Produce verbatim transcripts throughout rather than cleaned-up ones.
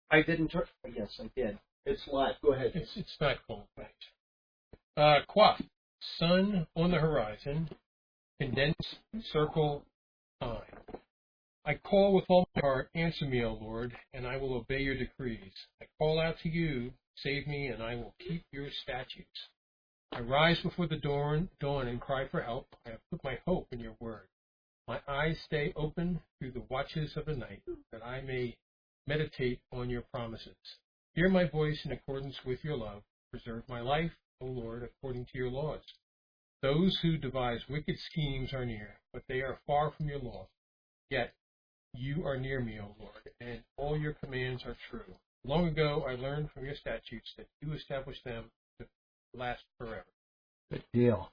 I didn't turn. Yes, I did. It's live. Go ahead. It's, it's not cold, thanks. Uh, Quaff, sun on the horizon, condensed circle time. I call with all my heart, answer me, O Lord, and I will obey your decrees. I call out to you, save me, and I will keep your statutes. I rise before the dawn, dawn and cry for help. I have put my hope in your word. My eyes stay open through the watches of the night, that I may meditate on your promises. Hear my voice in accordance with your love. Preserve my life, O Lord, according to your laws. Those who devise wicked schemes are near, but they are far from your law. Yet you are near me, O Lord, and all your commands are true. Long ago I learned from your statutes that you established them to last forever. Good deal.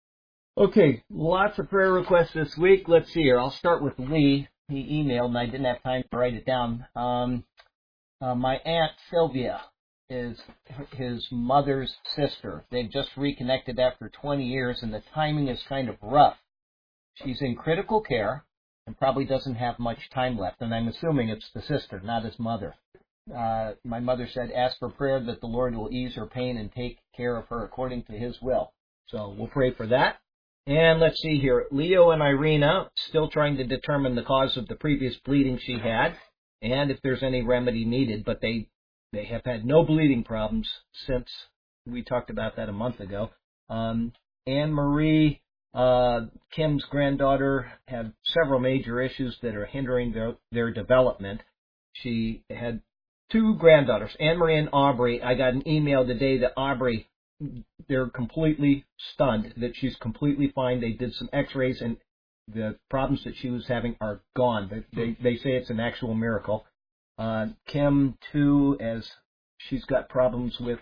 Okay, lots of prayer requests this week. Let's see here. I'll start with Lee. He emailed, and I didn't have time to write it down. Um, uh, my Aunt Sylvia is his mother's sister. They've just reconnected after twenty years, and the timing is kind of rough. She's in critical care and probably doesn't have much time left, and I'm assuming it's the sister, not his mother. Uh, my mother said, ask for prayer that the Lord will ease her pain and take care of her according to his will. So we'll pray for that. And let's see here. Leo and Irina still trying to determine the cause of the previous bleeding she had and if there's any remedy needed, but they they have had no bleeding problems since we talked about that a month ago. Um, Anne Marie, uh, Kim's granddaughter, had several major issues that are hindering their, their development. She had two granddaughters, Anne Marie and Aubrey. I got an email today that Aubrey, they're completely stunned that she's completely fine. They did some x-rays and the problems that she was having are gone. They, they, they say it's an actual miracle. Uh, Kim, too, as she's got problems with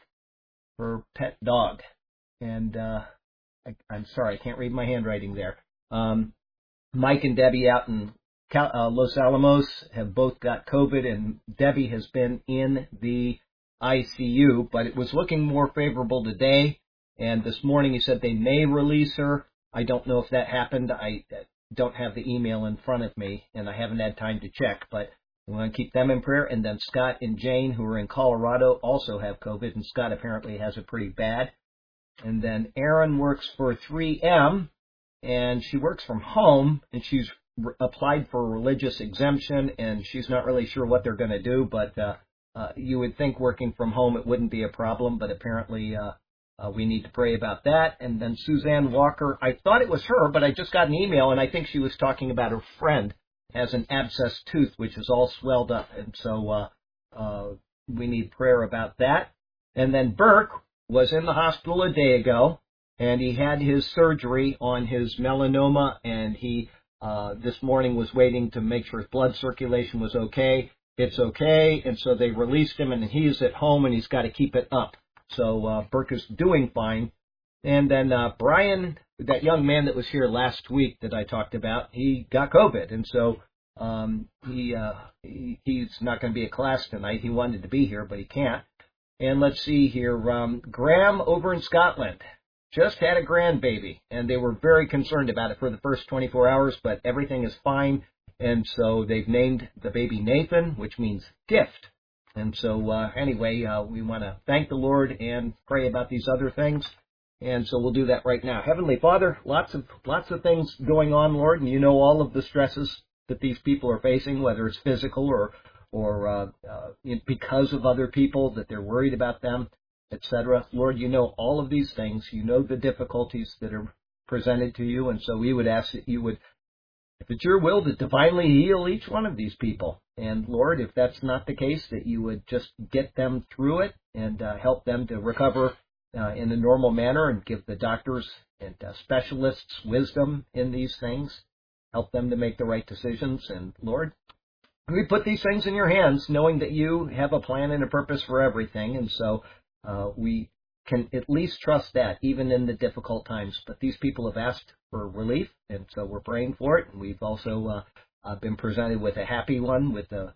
her pet dog. And uh, I, I'm sorry, I can't read my handwriting there. Um, Mike and Debbie out in Cal, uh, Los Alamos have both got COVID, and Debbie has been in the I C U, but it was looking more favorable today. And this morning he said they may release her. I don't know if that happened. I don't have the email in front of me, and I haven't had time to check, but we want to keep them in prayer. And then Scott and Jane, who are in Colorado, also have COVID, and Scott apparently has it pretty bad. And then Erin works for three M, and she works from home, and she's re- applied for a religious exemption, and she's not really sure what they're going to do, but uh, uh, you would think working from home it wouldn't be a problem, but apparently uh, uh, we need to pray about that. And then Suzanne Walker, I thought it was her, but I just got an email, and I think she was talking about her friend has an abscessed tooth, which is all swelled up, and so uh, uh, we need prayer about that. And then Burke was in the hospital a day ago, and he had his surgery on his melanoma, and he uh, this morning was waiting to make sure his blood circulation was okay. It's okay, and so they released him, and he's at home, and he's got to keep it up. So uh, Burke is doing fine. And then uh, Brian, that young man that was here last week that I talked about, he got COVID, and so um, he, uh, he he's not going to be at class tonight. He wanted to be here, but he can't. And let's see here, um, Graham over in Scotland just had a grandbaby, and they were very concerned about it for the first twenty-four hours, but everything is fine, and so they've named the baby Nathan, which means gift. And so uh, anyway, uh, we want to thank the Lord and pray about these other things. And so we'll do that right now. Heavenly Father, lots of lots of things going on, Lord, and you know all of the stresses that these people are facing, whether it's physical or or uh, uh, because of other people, that they're worried about them, et cetera. Lord, you know all of these things. You know the difficulties that are presented to you, and so we would ask that you would, if it's your will, to divinely heal each one of these people. And Lord, if that's not the case, that you would just get them through it and uh, help them to recover Uh, in a normal manner, and give the doctors and uh, specialists wisdom in these things, help them to make the right decisions. And Lord, we put these things in your hands, knowing that you have a plan and a purpose for everything, and so uh, we can at least trust that, even in the difficult times. But these people have asked for relief, and so we're praying for it. And we've also uh, uh, been presented with a happy one, with the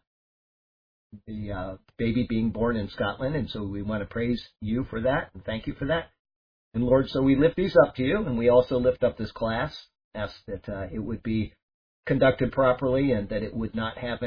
the uh, baby being born in Scotland, and so we want to praise you for that and thank you for that. And Lord, so we lift these up to you, and we also lift up this class, ask that uh, it would be conducted properly and that it would not have any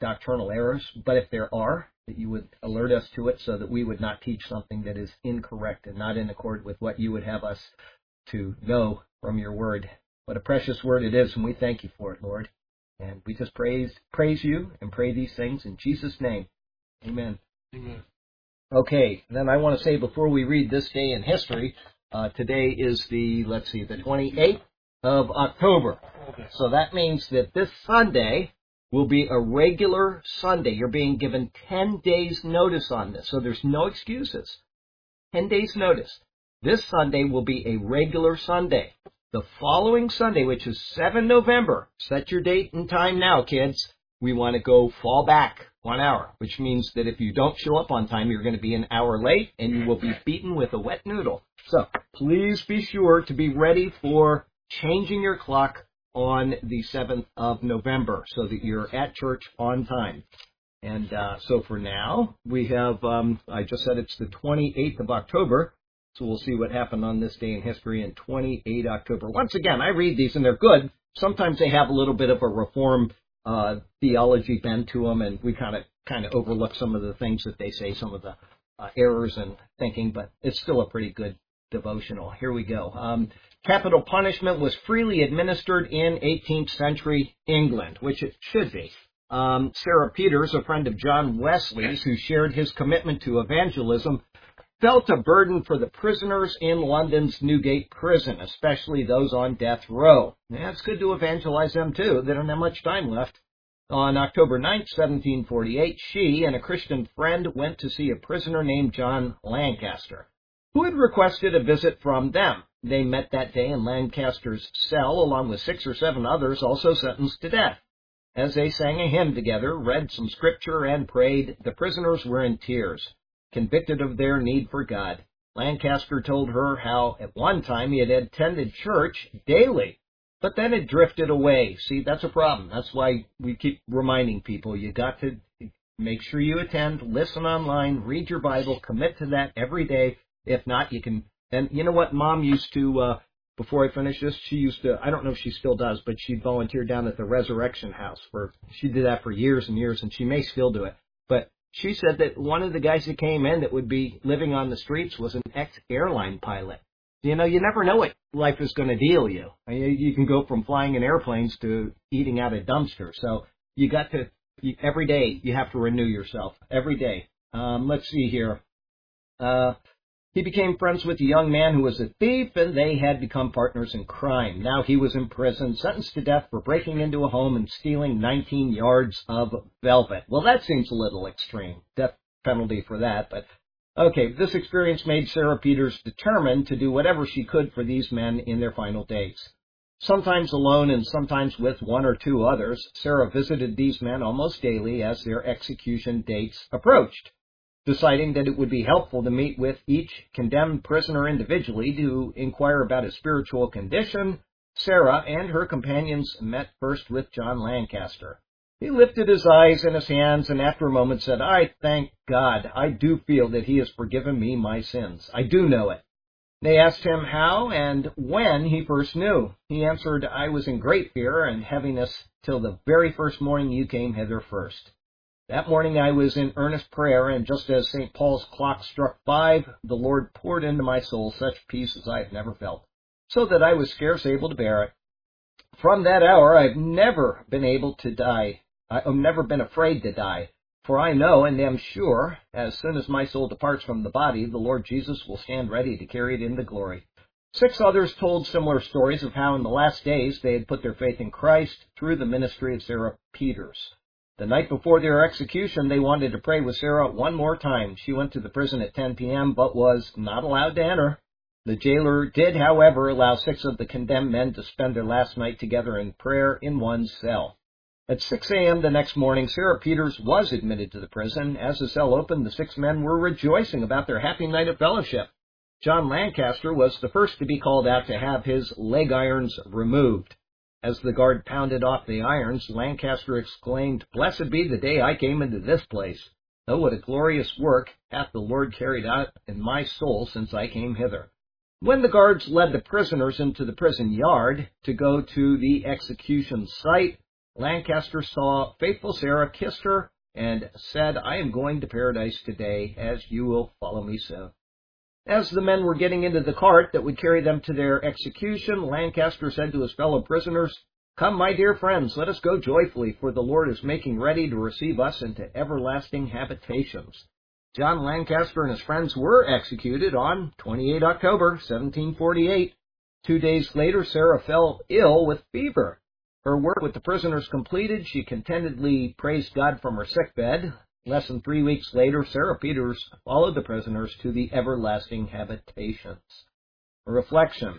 doctrinal errors, but if there are, that you would alert us to it so that we would not teach something that is incorrect and not in accord with what you would have us to know from your word. What a precious word it is, and we thank you for it, Lord. And we just praise praise you and pray these things in Jesus' name. Amen. Amen. Okay, then I want to say before we read this day in history, uh, today is the, let's see, the twenty-eighth of October. Okay. So that means that this Sunday will be a regular Sunday. You're being given ten days notice on this, so there's no excuses. ten days notice. This Sunday will be a regular Sunday. The following Sunday, which is the seventh of November, set your date and time now, kids. We want to go fall back one hour, which means that if you don't show up on time, you're going to be an hour late and you will be beaten with a wet noodle. So please be sure to be ready for changing your clock on the seventh of November so that you're at church on time. And uh, so for now, we have, um, I just said it's the twenty-eighth of October. So we'll see what happened on this day in history in twenty-eighth of October. Once again, I read these and they're good. Sometimes they have a little bit of a reform uh, theology bent to them, and we kind of kind of overlook some of the things that they say, some of the uh, errors in thinking, but it's still a pretty good devotional. Here we go. Um, capital punishment was freely administered in eighteenth century England, which it should be. Um, Sarah Peters, a friend of John Wesley's who shared his commitment to evangelism, felt a burden for the prisoners in London's Newgate prison, especially those on death row. Yeah, it's good to evangelize them too. They don't have much time left. On October ninth, seventeen forty-eight, she and a Christian friend went to see a prisoner named John Lancaster, who had requested a visit from them. They met that day in Lancaster's cell, along with six or seven others also sentenced to death. As they sang a hymn together, read some scripture, and prayed, the prisoners were in tears, convicted of their need for God. Lancaster told her how at one time he had attended church daily, but then had drifted away. See, that's a problem. That's why we keep reminding people, you got to make sure you attend, listen online, read your Bible, commit to that every day. If not, you can, and you know what Mom used to, uh, before I finish this, she used to, I don't know if she still does, but she'd volunteer down at the Resurrection House. For she did that for years and years, and she may still do it. But she said that one of the guys that came in that would be living on the streets was an ex-airline pilot. You know, you never know what life is going to deal you. I mean, you can go from flying in airplanes to eating out of dumpsters. So you got to, you, every day you have to renew yourself. Every day. Um, let's see here. Uh, he became friends with a young man who was a thief, and they had become partners in crime. Now he was in prison, sentenced to death for breaking into a home and stealing nineteen yards of velvet. Well, that seems a little extreme. Death penalty for that, but okay. This experience made Sarah Peters determined to do whatever she could for these men in their final days. Sometimes alone and sometimes with one or two others, Sarah visited these men almost daily as their execution dates approached. Deciding that it would be helpful to meet with each condemned prisoner individually to inquire about his spiritual condition, Sarah and her companions met first with John Lancaster. He lifted his eyes and his hands, and after a moment said, I thank God. I do feel that he has forgiven me my sins. I do know it. They asked him how and when he first knew. He answered, I was in great fear and heaviness till the very first morning you came hither first. That morning I was in earnest prayer, and just as Saint Paul's clock struck five, the Lord poured into my soul such peace as I have never felt, so that I was scarce able to bear it. From that hour I've never been able to die. I've never been afraid to die, for I know and am sure, as soon as my soul departs from the body, the Lord Jesus will stand ready to carry it into glory. Six others told similar stories of how in the last days they had put their faith in Christ through the ministry of Sarah Peters. The night before their execution, they wanted to pray with Sarah one more time. She went to the prison at ten p.m., but was not allowed to enter. The jailer did, however, allow six of the condemned men to spend their last night together in prayer in one cell. At six a.m. the next morning, Sarah Peters was admitted to the prison. As the cell opened, the six men were rejoicing about their happy night of fellowship. John Lancaster was the first to be called out to have his leg irons removed. As the guard pounded off the irons, Lancaster exclaimed, Blessed be the day I came into this place. Oh, what a glorious work hath the Lord carried out in my soul since I came hither. When the guards led the prisoners into the prison yard to go to the execution site, Lancaster saw faithful Sarah, kissed her, and said, I am going to paradise today, as you will follow me soon. As the men were getting into the cart that would carry them to their execution, Lancaster said to his fellow prisoners, Come, my dear friends, let us go joyfully, for the Lord is making ready to receive us into everlasting habitations. John Lancaster and his friends were executed on the twenty-eighth of October, seventeen forty-eight. Two days later, Sarah fell ill with fever. Her work with the prisoners completed, she contentedly praised God from her sickbed. Less than three weeks later, Sarah Peters followed the prisoners to the everlasting habitations. A reflection.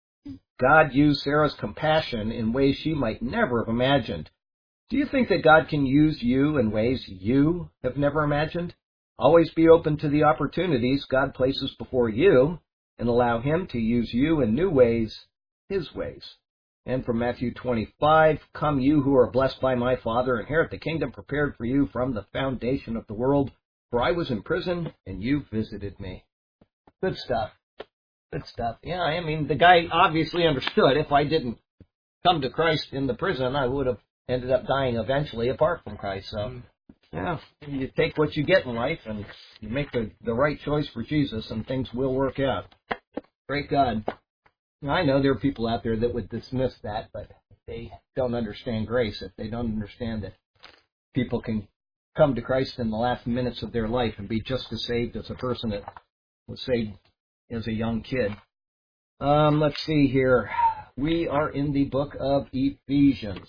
God used Sarah's compassion in ways she might never have imagined. Do you think that God can use you in ways you have never imagined? Always be open to the opportunities God places before you and allow Him to use you in new ways, His ways. And from Matthew twenty-five, Come you who are blessed by my Father, inherit the kingdom prepared for you from the foundation of the world. For I was in prison, and you visited me. Good stuff. Good stuff. Yeah, I mean, the guy obviously understood. If I didn't come to Christ in the prison, I would have ended up dying eventually apart from Christ. So, yeah, you take what you get in life, and you make the, the right choice for Jesus, and things will work out. Great God. I know there are people out there that would dismiss that, but they don't understand grace. If they don't understand that people can come to Christ in the last minutes of their life and be just as saved as a person that was saved as a young kid. Um, let's see here. We are in the book of Ephesians.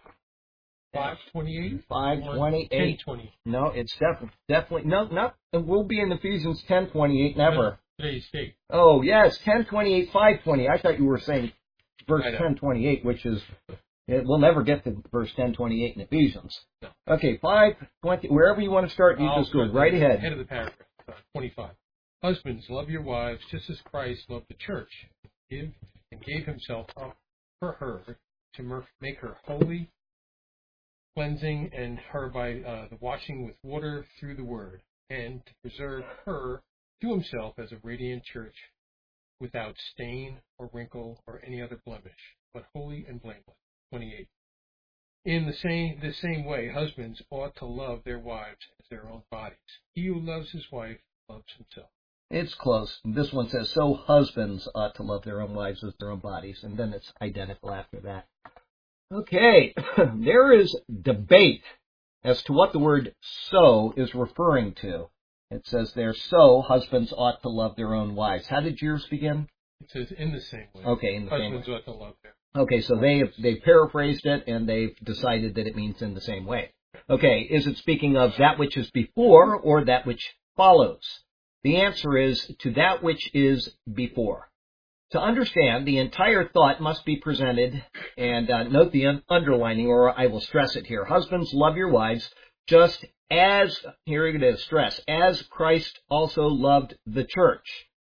five twenty-eight? five twenty-eight. ten twenty. No, it's def- definitely, no, not, we'll be in Ephesians ten twenty-eight, never. Today's date. Oh, yes, ten twenty-eight, five twenty. I thought you were saying verse ten twenty-eight, which is, we'll never get to verse ten twenty-eight in Ephesians. No. Okay, five twenty, wherever you want to start, you I'll just go start right the ahead. Head of the paragraph, uh, twenty-five. Husbands, love your wives just as Christ loved the church, give and gave himself up for her to mer- make her holy, cleansing and her by uh, the washing with water through the word, and to preserve her to himself as a radiant church without stain or wrinkle or any other blemish, but holy and blameless. twenty-eight. In the same the same way, husbands ought to love their wives as their own bodies. He who loves his wife loves himself. It's close. This one says, so husbands ought to love their own wives as their own bodies, and then it's identical after that. Okay, there is debate as to what the word so is referring to. It says there, so husbands ought to love their own wives. How did yours begin? It says in the same way. Okay, in the same way. Husbands ought to love their Okay, so they they paraphrased it, and they've decided that it means in the same way. Okay, is it speaking of that which is before or that which follows? The answer is to that which is before. To understand, the entire thought must be presented, and uh, note the un- underlining, or I will stress it here. Husbands, love your wives, just as, here it is, stress, as Christ also loved the church,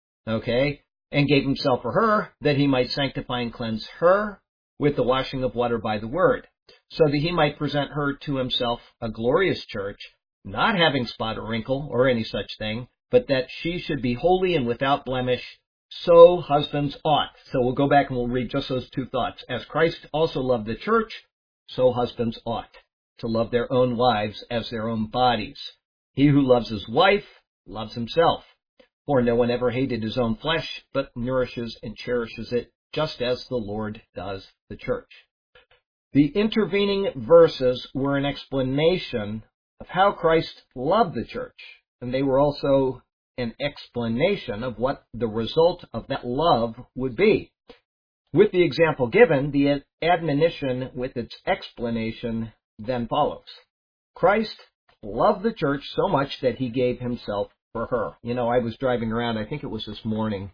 okay, and gave himself for her, that he might sanctify and cleanse her with the washing of water by the word, so that he might present her to himself a glorious church, not having spot or wrinkle or any such thing, but that she should be holy and without blemish. So husbands ought. So we'll go back and we'll read just those two thoughts. As Christ also loved the church, so husbands ought to love their own wives as their own bodies. He who loves his wife loves himself. For no one ever hated his own flesh, but nourishes and cherishes it, just as the Lord does the church. The intervening verses were an explanation of how Christ loved the church, and they were also an explanation of what the result of that love would be. With the example given, the admonition with its explanation then follows. Christ loved the church so much that he gave himself for her. You know, I was driving around, I think it was this morning,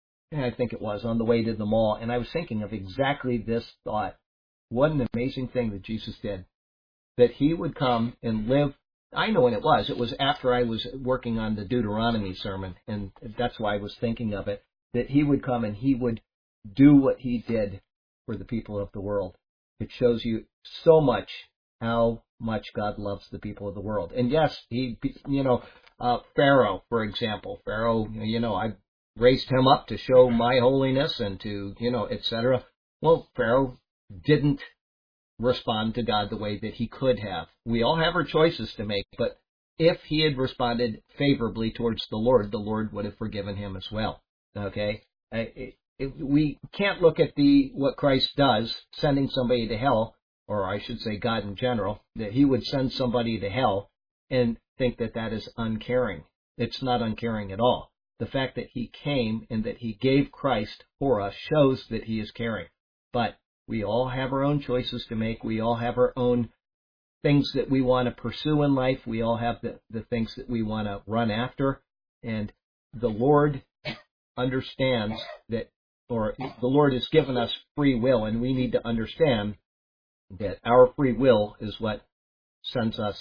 I think it was, on the way to the mall, and I was thinking of exactly this thought. What an amazing thing that Jesus did. That he would come and live. I know when it was. It was after I was working on the Deuteronomy sermon, and that's why I was thinking of it, that he would come and he would do what he did for the people of the world. It shows you so much how much God loves the people of the world. And yes, he, you know, uh, Pharaoh, for example. Pharaoh, you know, I raised him up to show my holiness and to, you know, et cetera. Well, Pharaoh didn't respond to God the way that he could have. We all have our choices to make, but if he had responded favorably towards the Lord, the Lord would have forgiven him as well. Okay? It, it, we can't look at the what Christ does, sending somebody to hell, or I should say God in general, that he would send somebody to hell and think that that is uncaring. It's not uncaring at all. The fact that he came and that he gave Christ for us shows that he is caring. But we all have our own choices to make. We all have our own things that we want to pursue in life. We all have the, the things that we want to run after. And the Lord understands that, or the Lord has given us free will, and we need to understand that our free will is what sends us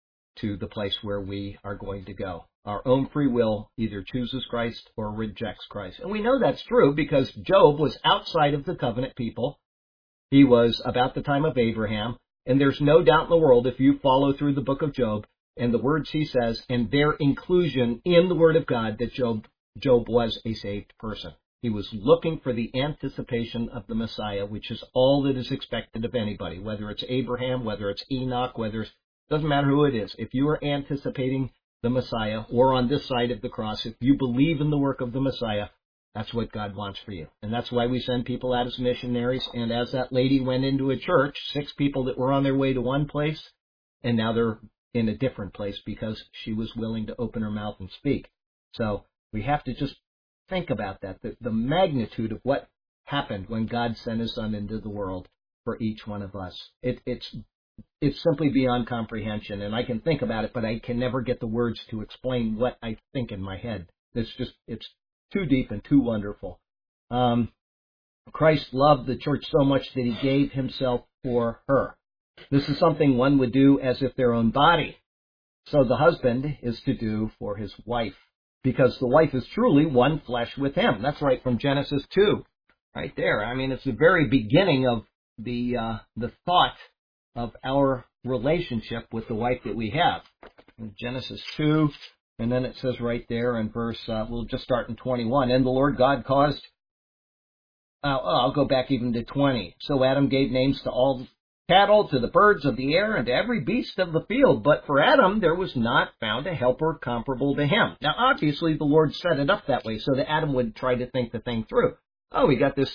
to the place where we are going to go. Our own free will either chooses Christ or rejects Christ. And we know that's true because Job was outside of the covenant people. He was about the time of Abraham. And there's no doubt in the world, if you follow through the book of Job and the words he says and their inclusion in the Word of God, that Job, Job was a saved person. He was looking for the anticipation of the Messiah, which is all that is expected of anybody, whether it's Abraham, whether it's Enoch, whether it's, doesn't matter who it is. If you are anticipating the Messiah, or on this side of the cross, if you believe in the work of the Messiah, that's what God wants for you. And that's why we send people out as missionaries. And as that lady went into a church, six people that were on their way to one place, and now they're in a different place because she was willing to open her mouth and speak. So we have to just think about that, the, the magnitude of what happened when God sent his Son into the world for each one of us. It, it's It's simply beyond comprehension, and I can think about it, but I can never get the words to explain what I think in my head. It's just, it's too deep and too wonderful. Um, Christ loved the church so much that he gave himself for her. This is something one would do as if their own body. So the husband is to do for his wife, because the wife is truly one flesh with him. That's right from Genesis two, right there. I mean, it's the very beginning of the uh, the thought of our relationship with the wife that we have. In Genesis two, and then it says right there in verse, uh, we'll just start in twenty-one, and the Lord God caused, uh, oh, I'll go back even to twenty. So Adam gave names to all cattle, to the birds of the air, and to every beast of the field. But for Adam there was not found a helper comparable to him. Now obviously the Lord set it up that way so that Adam would try to think the thing through. Oh, we got this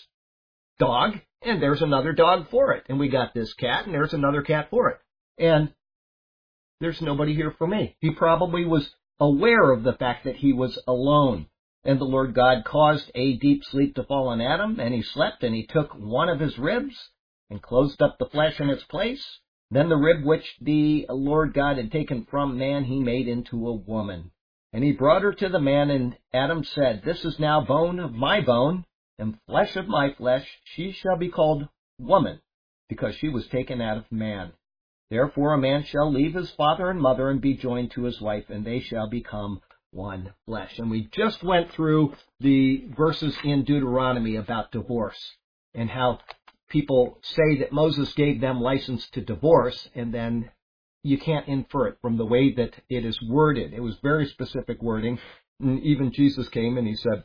dog, and there's another dog for it. And we got this cat, and there's another cat for it. And there's nobody here for me. He probably was aware of the fact that he was alone. And the Lord God caused a deep sleep to fall on Adam, and he slept, and he took one of his ribs and closed up the flesh in its place. Then the rib which the Lord God had taken from man he made into a woman. And he brought her to the man, and Adam said, This is now bone of my bone, and flesh of my flesh. She shall be called woman, because she was taken out of man. Therefore a man shall leave his father and mother and be joined to his wife, and they shall become one flesh. And we just went through the verses in Deuteronomy about divorce, and how people say that Moses gave them license to divorce, and then you can't infer it from the way that it is worded. It was very specific wording. And even Jesus came and he said,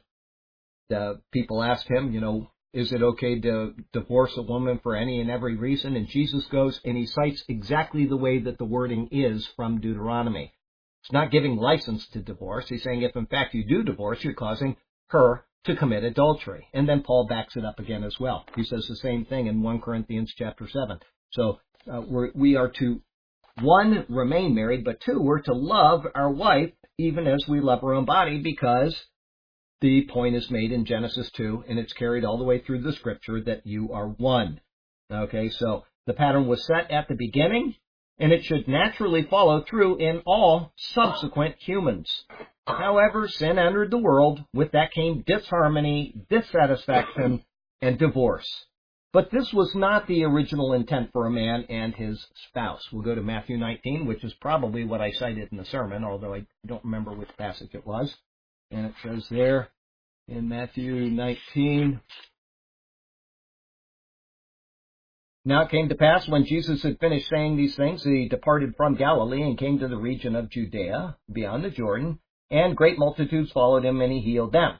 the people asked him, you know, is it okay to divorce a woman for any and every reason? And Jesus goes and he cites exactly the way that the wording is from Deuteronomy. It's not giving license to divorce. He's saying if in fact you do divorce, you're causing her to commit adultery. And then Paul backs it up again as well. He says the same thing in First Corinthians chapter seven. So uh, we're, we are to, one, remain married, but two, we're to love our wife even as we love our own body, because the point is made in Genesis two, and it's carried all the way through the scripture that you are one. Okay, so the pattern was set at the beginning, and it should naturally follow through in all subsequent humans. However, sin entered the world. With that came disharmony, dissatisfaction, and divorce. But this was not the original intent for a man and his spouse. We'll go to Matthew nineteen, which is probably what I cited in the sermon, although I don't remember which passage it was. And it says there in Matthew nineteen, Now it came to pass, when Jesus had finished saying these things, he departed from Galilee and came to the region of Judea, beyond the Jordan, and great multitudes followed him, and he healed them.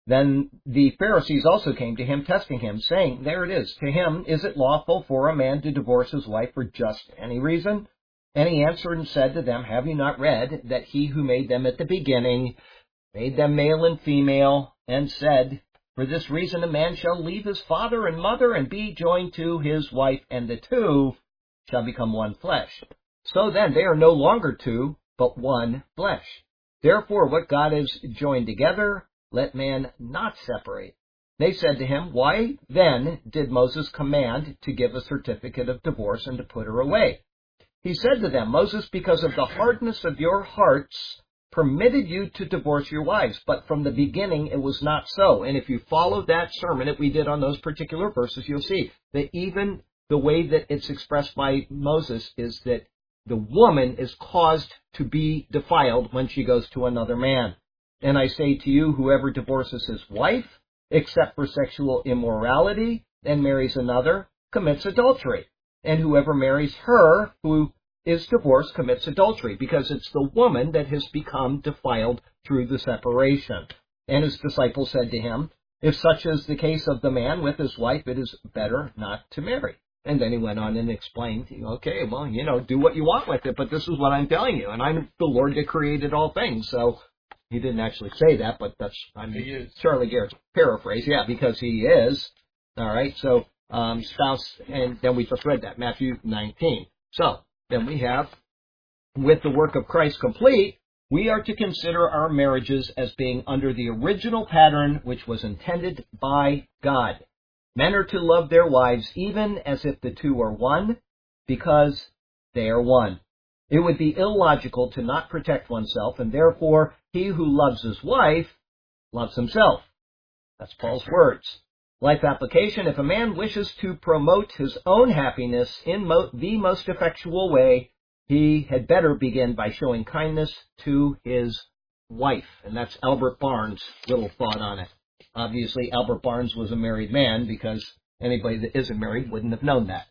Then the Pharisees also came to him, testing him, saying, there it is, to him, is it lawful for a man to divorce his wife for just any reason? And he answered and said to them, have you not read that he who made them at the beginning made them male and female, and said, for this reason a man shall leave his father and mother and be joined to his wife, and the two shall become one flesh. So then they are no longer two, but one flesh. Therefore what God has joined together, let man not separate. They said to him, why then did Moses command to give a certificate of divorce and to put her away? He said to them, Moses, because of the hardness of your hearts, permitted you to divorce your wives, but from the beginning it was not so. And if you follow that sermon that we did on those particular verses, you'll see that even the way that it's expressed by Moses is that the woman is caused to be defiled when she goes to another man. And I say to you, whoever divorces his wife, except for sexual immorality, and marries another, commits adultery. And whoever marries her who is divorced commits adultery, because it's the woman that has become defiled through the separation. And his disciples said to him, if such is the case of the man with his wife, it is better not to marry. And then he went on and explained, okay, well, you know, do what you want with it, but this is what I'm telling you, and I'm the Lord that created all things. So he didn't actually say that, but that's, I mean, Charlie Garrett's paraphrase, yeah, because he is. All right, so um, spouse, and then we just read that, Matthew nineteen. So then we have, with the work of Christ complete, we are to consider our marriages as being under the original pattern which was intended by God. Men are to love their wives even as if the two are one, because they are one. It would be illogical to not protect oneself, and therefore he who loves his wife loves himself. That's Paul's words. Life application, if a man wishes to promote his own happiness in mo- the most effectual way, he had better begin by showing kindness to his wife. And that's Albert Barnes' little thought on it. Obviously, Albert Barnes was a married man, because anybody that isn't married wouldn't have known that.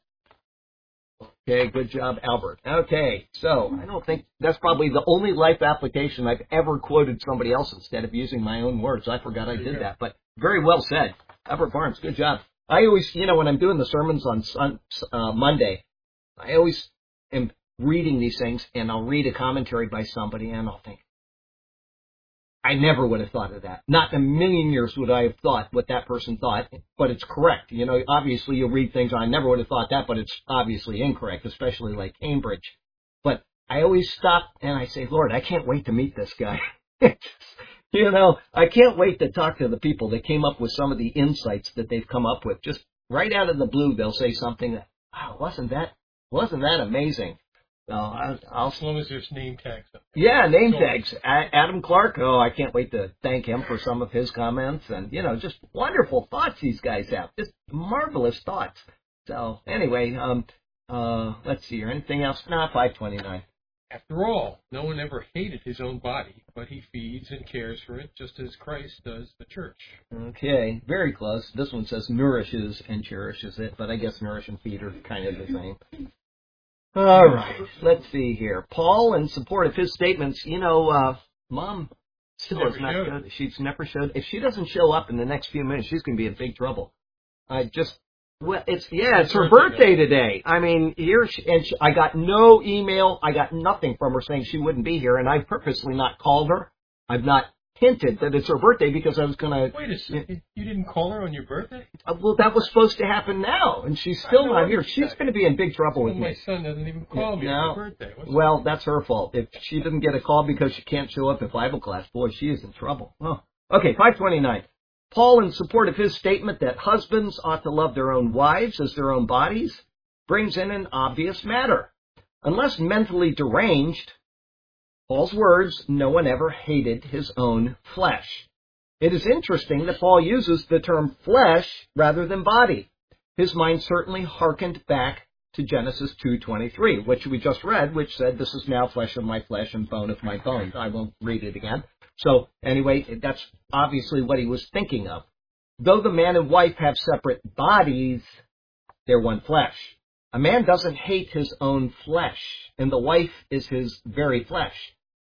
Okay, good job, Albert. Okay, so I don't think that's probably the only life application I've ever quoted somebody else instead of using my own words. I forgot I did that, but very well said. Albert Barnes, good job. I always, you know, when I'm doing the sermons on sun, uh, Monday, I always am reading these things, and I'll read a commentary by somebody, and I'll think, I never would have thought of that. Not in a million years would I have thought what that person thought, but it's correct. You know, obviously you'll read things, I never would have thought that, but it's obviously incorrect, especially like Cambridge. But I always stop and I say, Lord, I can't wait to meet this guy. You know, I can't wait to talk to the people that came up with some of the insights that they've come up with. Just right out of the blue, they'll say something that, wow, wasn't that, wasn't that amazing? So I'll, I'll, as long as there's name tags. Yeah, name tags. A- Adam Clark, oh, I can't wait to thank him for some of his comments. And, you know, just wonderful thoughts these guys have. Just marvelous thoughts. So, anyway, um, uh, let's see here. Anything else? Nah, five twenty-nine. After all, no one ever hated his own body, but he feeds and cares for it, just as Christ does the church. Okay, very close. This one says nourishes and cherishes it, but I guess nourish and feed are kind of the same. All right, let's see here. Paul, in support of his statements, you know, uh, Mom still has not showed. She's never showed. If she doesn't show up in the next few minutes, she's going to be in big trouble. I just, well, it's yeah, it's her birthday today. I mean, here she, and she, I got no email. I got nothing from her saying she wouldn't be here, and I've purposely not called her. I've not hinted that it's her birthday because I was going to... Wait a second. You didn't call her on your birthday? Uh, well, that was supposed to happen now, and she's still not here. She's going to be in big trouble with me. My son doesn't even call me no. on her birthday. What's well, that's her fault. If she didn't get a call because she can't show up at Bible class, boy, she is in trouble. Oh. Okay, five twenty-nine. Paul, in support of his statement that husbands ought to love their own wives as their own bodies, brings in an obvious matter. Unless mentally deranged, Paul's words, no one ever hated his own flesh. It is interesting that Paul uses the term flesh rather than body. His mind certainly hearkened back to Genesis two twenty-three, which we just read, which said, this is now flesh of my flesh and bone of my bone. I won't read it again. So anyway, that's obviously what he was thinking of. Though the man and wife have separate bodies, they're one flesh. A man doesn't hate his own flesh, and the wife is his very flesh.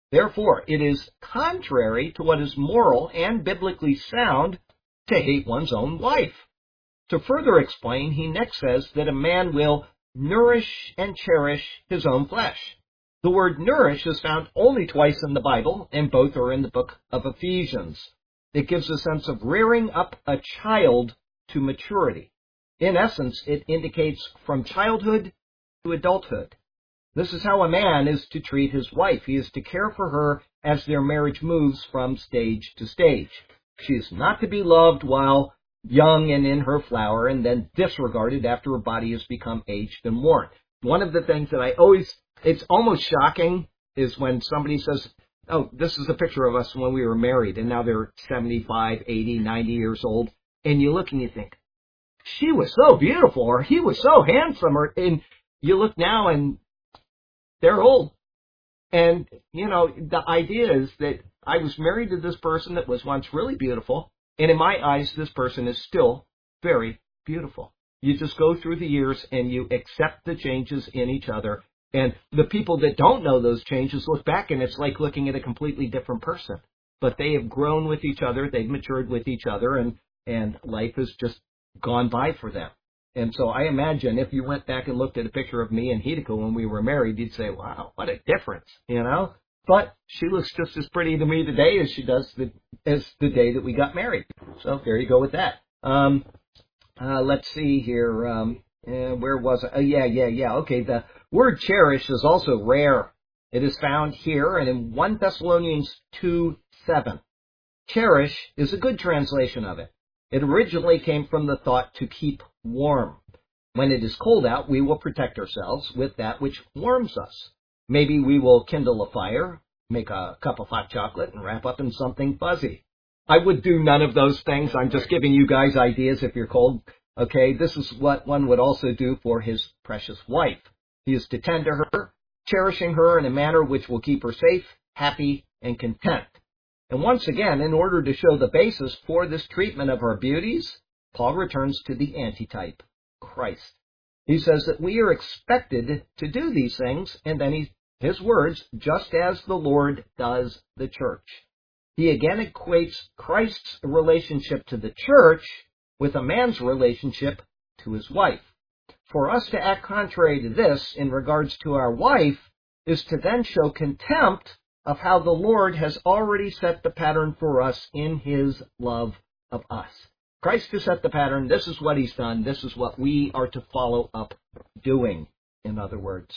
Therefore, it is contrary to what is moral and biblically sound to hate one's own wife. To further explain, he next says that a man will nourish and cherish his own flesh. The word nourish is found only twice in the Bible, and both are in the book of Ephesians. It gives a sense of rearing up a child to maturity. In essence, it indicates from childhood to adulthood. This is how a man is to treat his wife. He is to care for her as their marriage moves from stage to stage. She is not to be loved while young and in her flower, and then disregarded after her body has become aged and worn. One of the things that I always, it's almost shocking, is when somebody says, oh, this is a picture of us when we were married, and now they're seventy-five, eighty, ninety years old, and you look and you think, she was so beautiful, or he was so handsome, or, and you look now and they're old. And, you know, the idea is that I was married to this person that was once really beautiful, and in my eyes, this person is still very beautiful. You just go through the years and you accept the changes in each other. And the people that don't know those changes look back and it's like looking at a completely different person. But they have grown with each other, they've matured with each other, and, and life has just gone by for them. And so I imagine if you went back and looked at a picture of me and Hideko when we were married, you'd say, wow, what a difference, you know? But she looks just as pretty to me today as she does the, as the day that we got married. So there you go with that. Um, uh, let's see here. Um, uh, where was I? Oh, yeah, yeah, yeah. Okay, the word cherish is also rare. It is found here and in First Thessalonians two seven. Cherish is a good translation of it. It originally came from the thought to keep warm. When it is cold out, we will protect ourselves with that which warms us. Maybe we will kindle a fire, make a cup of hot chocolate, and wrap up in something fuzzy. I would do none of those things. I'm just giving you guys ideas if you're cold. Okay, this is what one would also do for his precious wife. He is to tend to her, cherishing her in a manner which will keep her safe, happy, and content. And once again, in order to show the basis for this treatment of her beauties, Paul returns to the antitype, Christ. He says that we are expected to do these things, and then he, his words, just as the Lord does the church. He again equates Christ's relationship to the church with a man's relationship to his wife. For us to act contrary to this in regards to our wife is to then show contempt of how the Lord has already set the pattern for us in his love of us. Christ has set the pattern. This is what he's done. This is what we are to follow up doing, in other words.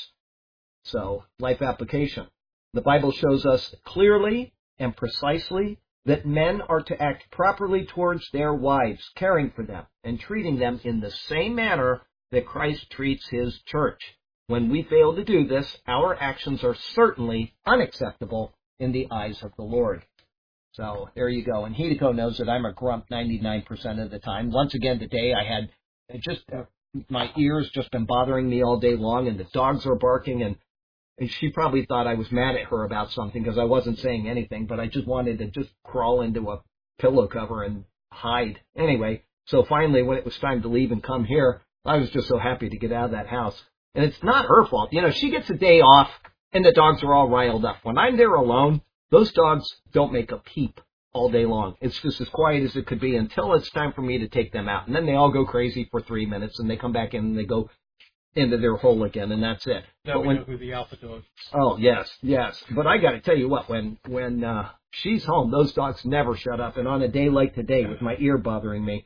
So, life application. The Bible shows us clearly and precisely that men are to act properly towards their wives, caring for them and treating them in the same manner that Christ treats his church. When we fail to do this, our actions are certainly unacceptable in the eyes of the Lord. So there you go. And Hideko knows that I'm a grump ninety-nine percent of the time. Once again today, I had just uh, my ears just been bothering me all day long, and the dogs are barking, and, and she probably thought I was mad at her about something because I wasn't saying anything, but I just wanted to just crawl into a pillow cover and hide. Anyway, so finally when it was time to leave and come here, I was just so happy to get out of that house. And it's not her fault. You know, she gets a day off, and the dogs are all riled up. When I'm there alone, those dogs don't make a peep all day long. It's just as quiet as it could be until it's time for me to take them out. And then they all go crazy for three minutes, and they come back in and they go into their hole again, and that's it. Now but we when, know who the alpha dog is. Oh, yes, yes. But I got to tell you what, when when uh, she's home, those dogs never shut up. And on a day like today, with my ear bothering me,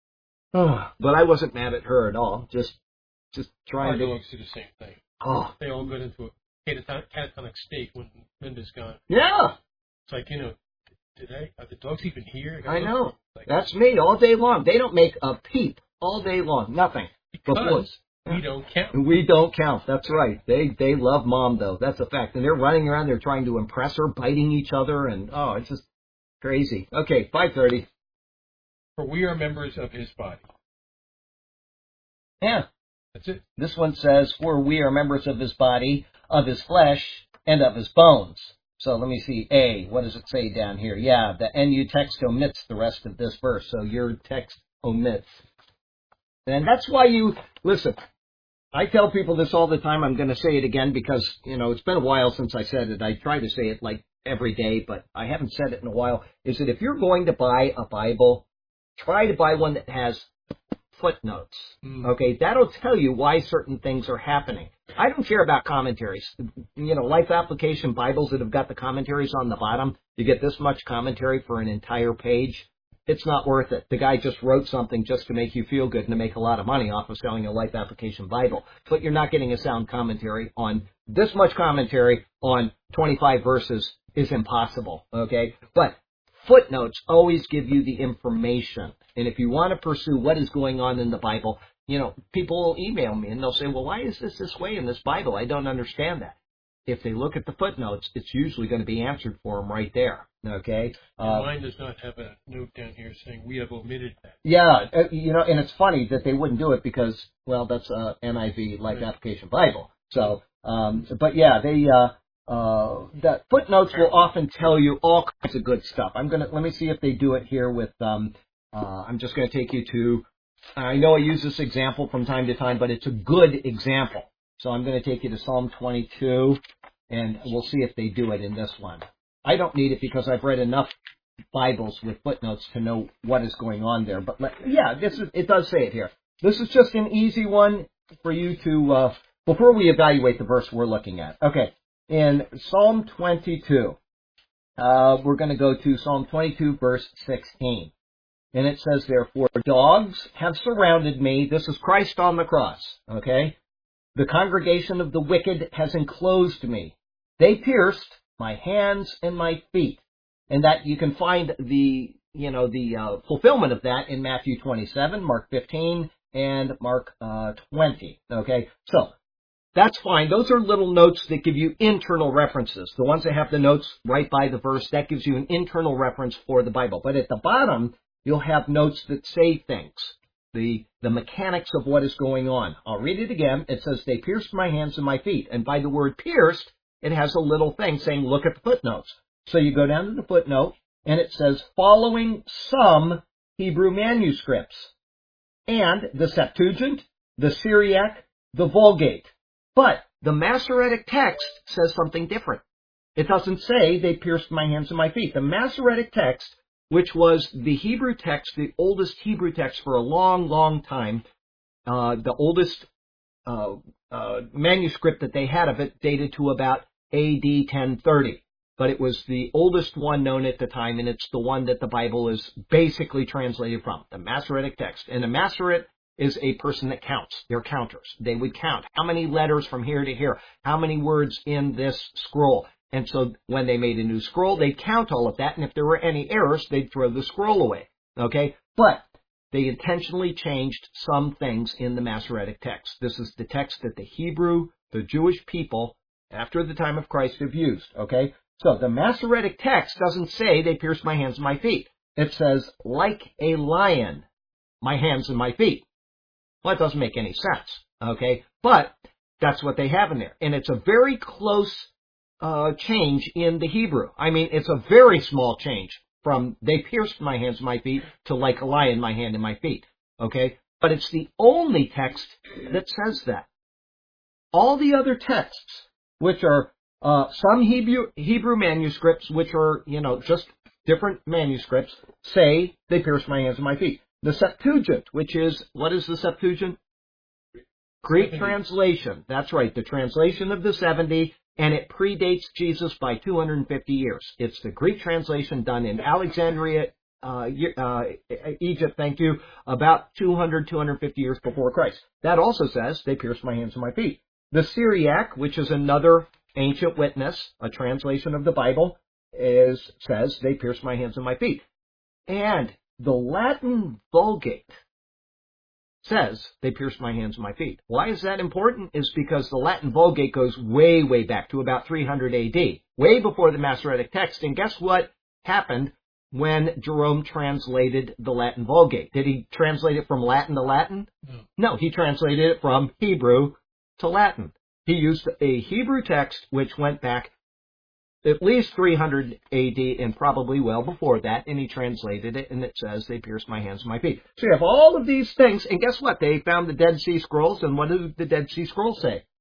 oh, but I wasn't mad at her at all. Just just trying Our to... dogs do the same thing. Oh. They all go into a catatonic, catatonic state when Linda's gone. Yeah. It's like, you know, did I, are the dogs even here? I know. Like, That's me all day long. They don't make a peep all day long. Nothing. because boys. we don't count. We don't count. That's right. They they love mom, though. That's a fact. And they're running around. They're trying to impress her, biting each other. And, oh, it's just crazy. Okay, five thirty. For we are members of his body. Yeah. That's it. This one says, for we are members of his body, of his flesh, and of his bones. So let me see. A, what does it say down here? Yeah, the N U text omits the rest of this verse. So your text omits. And that's why you, listen, I tell people this all the time. I'm going to say it again because, you know, it's been a while since I said it. I try to say it like every day, but I haven't said it in a while, is that if you're going to buy a Bible, try to buy one that has footnotes. Mm. Okay, that'll tell you why certain things are happening. I don't care about commentaries. You know, Life Application Bibles that have got the commentaries on the bottom, you get this much commentary for an entire page. It's not worth it. The guy just wrote something just to make you feel good and to make a lot of money off of selling a Life Application Bible. But you're not getting a sound commentary on this much commentary on twenty-five verses is impossible. Okay, but footnotes always give you the information. And if you want to pursue what is going on in the Bible, you know, people will email me and they'll say, well, why is this this way in this Bible? I don't understand that. If they look at the footnotes, it's usually going to be answered for them right there. Okay? And Uh, mine does not have a note down here saying we have omitted that. yeah, uh, you know, and it's funny that they wouldn't do it because, well, that's a N I V, Life Right. Application Bible. So, um, but yeah, they, uh, uh, the footnotes will often tell you all kinds of good stuff. I'm gonna, let me see if they do it here with, um, uh, I'm just gonna take you to, I know I use this example from time to time, but it's a good example. So I'm gonna take you to Psalm twenty-two, and we'll see if they do it in this one. I don't need it because I've read enough Bibles with footnotes to know what is going on there. But let, yeah, this is, it does say it here. This is just an easy one for you to, uh, before we evaluate the verse we're looking at. Okay, in Psalm twenty-two, uh, we're going to go to Psalm twenty-two, verse sixteen. And it says, therefore, dogs have surrounded me. This is Christ on the cross, okay? The congregation of the wicked has enclosed me. They pierced my hands and my feet. And that you can find the, you know, the uh, fulfillment of that in Matthew twenty-seven, Mark fifteen, and Mark uh, twenty. Okay, so that's fine. Those are little notes that give you internal references. The ones that have the notes right by the verse, that gives you an internal reference for the Bible. But at the bottom, you'll have notes that say things, the the mechanics of what is going on. I'll read it again. It says, they pierced my hands and my feet. And by the word pierced, it has a little thing saying, look at the footnotes. So you go down to the footnote, and it says, following some Hebrew manuscripts, and the Septuagint, the Syriac, the Vulgate. But the Masoretic text says something different. It doesn't say they pierced my hands and my feet. The Masoretic text, which was the Hebrew text, the oldest Hebrew text for a long, long time, uh, the oldest uh, uh, manuscript that they had of it dated to about A D ten thirty. But it was the oldest one known at the time, and it's the one that the Bible is basically translated from, the Masoretic text. And a Masoret is a person that counts. They're counters. They would count how many letters from here to here, how many words in this scroll. And so when they made a new scroll, they'd count all of that, and if there were any errors, they'd throw the scroll away. Okay? But they intentionally changed some things in the Masoretic text. This is the text that the Hebrew, the Jewish people, after the time of Christ have used. Okay? So the Masoretic text doesn't say they pierced my hands and my feet. It says, like a lion, my hands and my feet. Well, it doesn't make any sense, okay? But that's what they have in there. And it's a very close uh, change in the Hebrew. I mean, it's a very small change from they pierced my hands and my feet to like a lion, my hand and my feet, okay? But it's the only text that says that. All the other texts, which are Uh, some Hebrew, Hebrew manuscripts, which are, you know, just different manuscripts, say they pierced my hands and my feet. The Septuagint, which is, what is the Septuagint? Greek seventy. Translation. That's right, the translation of the seventy, and it predates Jesus by two hundred fifty years. It's the Greek translation done in Alexandria, uh, uh, Egypt, thank you, about two hundred, two hundred fifty years before Christ. That also says they pierced my hands and my feet. The Syriac, which is another ancient witness, a translation of the Bible, is says they pierced my hands and my feet. And the Latin Vulgate says they pierced my hands and my feet. Why is that important? Is because the Latin Vulgate goes way, way back to about three hundred A D, way before the Masoretic text. And guess what happened when Jerome translated the Latin Vulgate? Did he translate it from Latin to Latin? No. No, he translated it from Hebrew to Latin. He used a Hebrew text which went back at least three hundred A D and probably well before that, and he translated it, and it says, they pierced my hands and my feet. So you have all of these things, and guess what? They found the Dead Sea Scrolls, and what do the Dead Sea Scrolls say?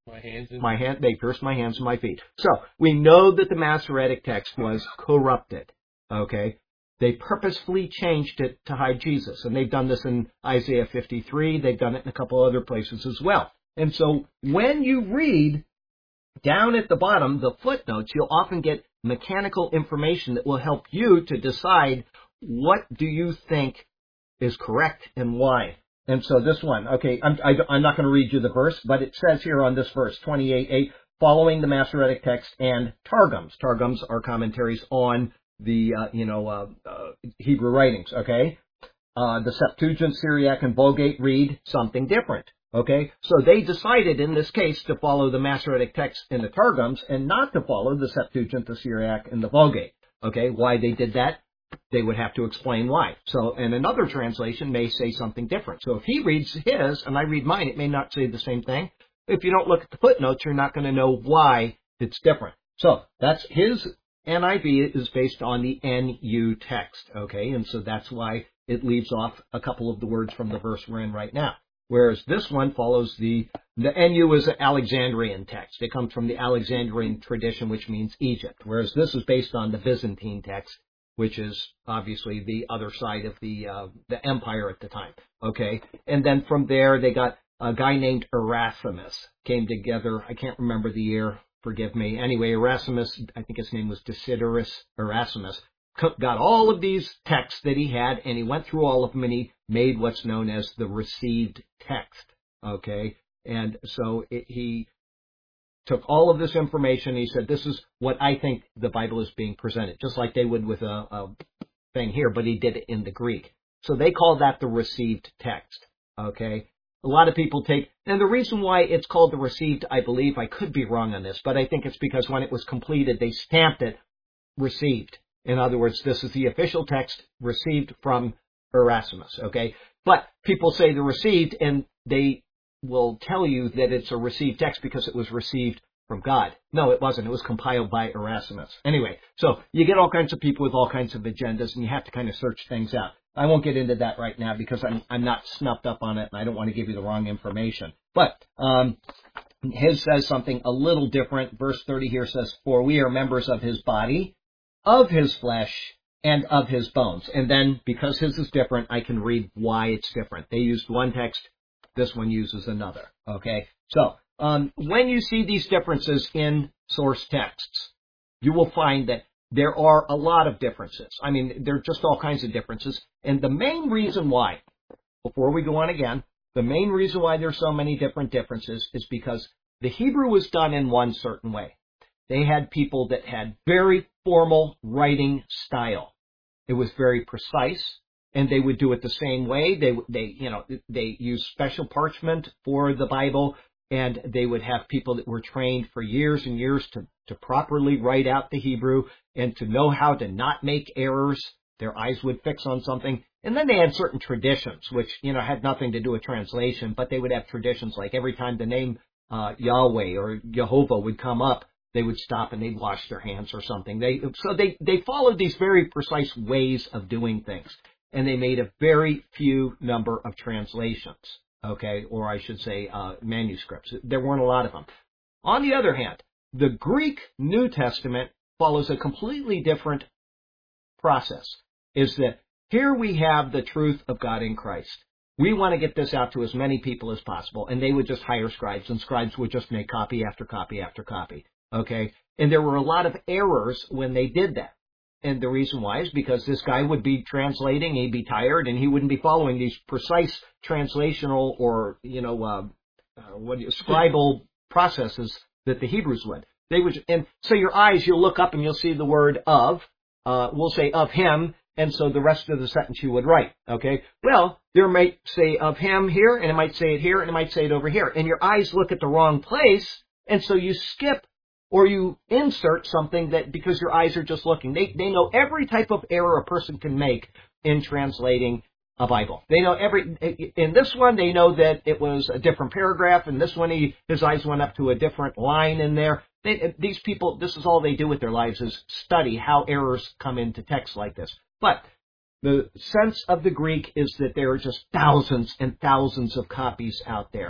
My hands and My hand, they pierced my hands and my feet. So we know that the Masoretic text was corrupted. Okay, they purposefully changed it to hide Jesus, and they've done this in Isaiah fifty-three. They've done it in a couple other places as well. And so when you read down at the bottom the footnotes, you'll often get mechanical information that will help you to decide what do you think is correct and why. And so this one, okay, I'm, I, I'm not going to read you the verse, but it says here on this verse, twenty-eight eight, following the Masoretic text and Targums. Targums are commentaries on the, uh, you know, uh, uh, Hebrew writings, okay? Uh, the Septuagint, Syriac, and Vulgate read something different, okay? So they decided in this case to follow the Masoretic text in the Targums and not to follow the Septuagint, the Syriac, and the Vulgate, okay? Why they did that? They would have to explain why. So, and another translation may say something different. So if he reads his and I read mine, it may not say the same thing. If you don't look at the footnotes, you're not going to know why it's different. So that's his N I V is based on the N U text, okay? And so that's why it leaves off a couple of the words from the verse we're in right now. Whereas this one follows the, the N U is an Alexandrian text. It comes from the Alexandrian tradition, which means Egypt. Whereas this is based on the Byzantine text, which is obviously the other side of the uh, the empire at the time, okay? And then from there, they got a guy named Erasmus came together. I can't remember the year, forgive me. Anyway, Erasmus, I think his name was Desiderius Erasmus, got all of these texts that he had, and he went through all of them, and he made what's known as the received text, okay? And so it, he took all of this information, and he said, this is what I think the Bible is being presented, just like they would with a, a thing here, but he did it in the Greek. So they call that the received text, okay? A lot of people take, and the reason why it's called the received, I believe, I could be wrong on this, but I think it's because when it was completed, they stamped it received. In other words, this is the official text received from Erasmus, okay? But people say the received, and they will tell you that it's a received text because it was received from God. No, it wasn't. It was compiled by Erasmus. Anyway, so you get all kinds of people with all kinds of agendas, and you have to kind of search things out. I won't get into that right now because I'm I'm not snuffed up on it, and I don't want to give you the wrong information. But um, his says something a little different. Verse thirty here says, "For we are members of his body, of his flesh, and of his bones." And then, because his is different, I can read why it's different. They used one text. This one uses another, okay? So, um, when you see these differences in source texts, you will find that there are a lot of differences. I mean, there are just all kinds of differences. And the main reason why, before we go on again, the main reason why there's so many different differences is because the Hebrew was done in one certain way. They had people that had very formal writing style. It was very precise. And they would do it the same way. They, they, you know, they used special parchment for the Bible, and they would have people that were trained for years and years to, to properly write out the Hebrew and to know how to not make errors. Their eyes would fix on something. And then they had certain traditions, which, you know, had nothing to do with translation, but they would have traditions like every time the name uh, Yahweh or Jehovah would come up, they would stop and they'd wash their hands or something. They, so they, they followed these very precise ways of doing things. And they made a very few number of translations, okay, or I should say uh, manuscripts. There weren't a lot of them. On the other hand, the Greek New Testament follows a completely different process. Is that here we have the truth of God in Christ. We want to get this out to as many people as possible, and they would just hire scribes, and scribes would just make copy after copy after copy, okay? And there were a lot of errors when they did that. And the reason why is because this guy would be translating, he'd be tired, and he wouldn't be following these precise translational or, you know, uh, uh, what do you, scribal processes that the Hebrews would. They would, and so your eyes, you'll look up and you'll see the word of, uh, we'll say of him, and so the rest of the sentence you would write, okay? Well, there might say of him here, and it might say it here, and it might say it over here. And your eyes look at the wrong place, and so you skip or you insert something that because your eyes are just looking. They they know every type of error a person can make in translating a Bible. They know every, in this one, they know that it was a different paragraph, and this one, he, his eyes went up to a different line in there. They, these people, this is all they do with their lives is study how errors come into text like this. But the sense of the Greek is that there are just thousands and thousands of copies out there.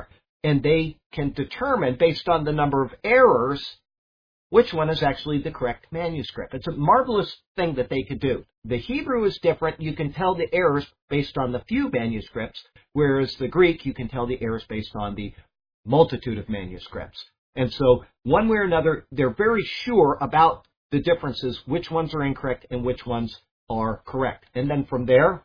and they can determine, based on the number of errors, which one is actually the correct manuscript. It's a marvelous thing that they could do. The Hebrew is different. You can tell the errors based on the few manuscripts, whereas the Greek, you can tell the errors based on the multitude of manuscripts. And so, one way or another, they're very sure about the differences, which ones are incorrect and which ones are correct. And then from there,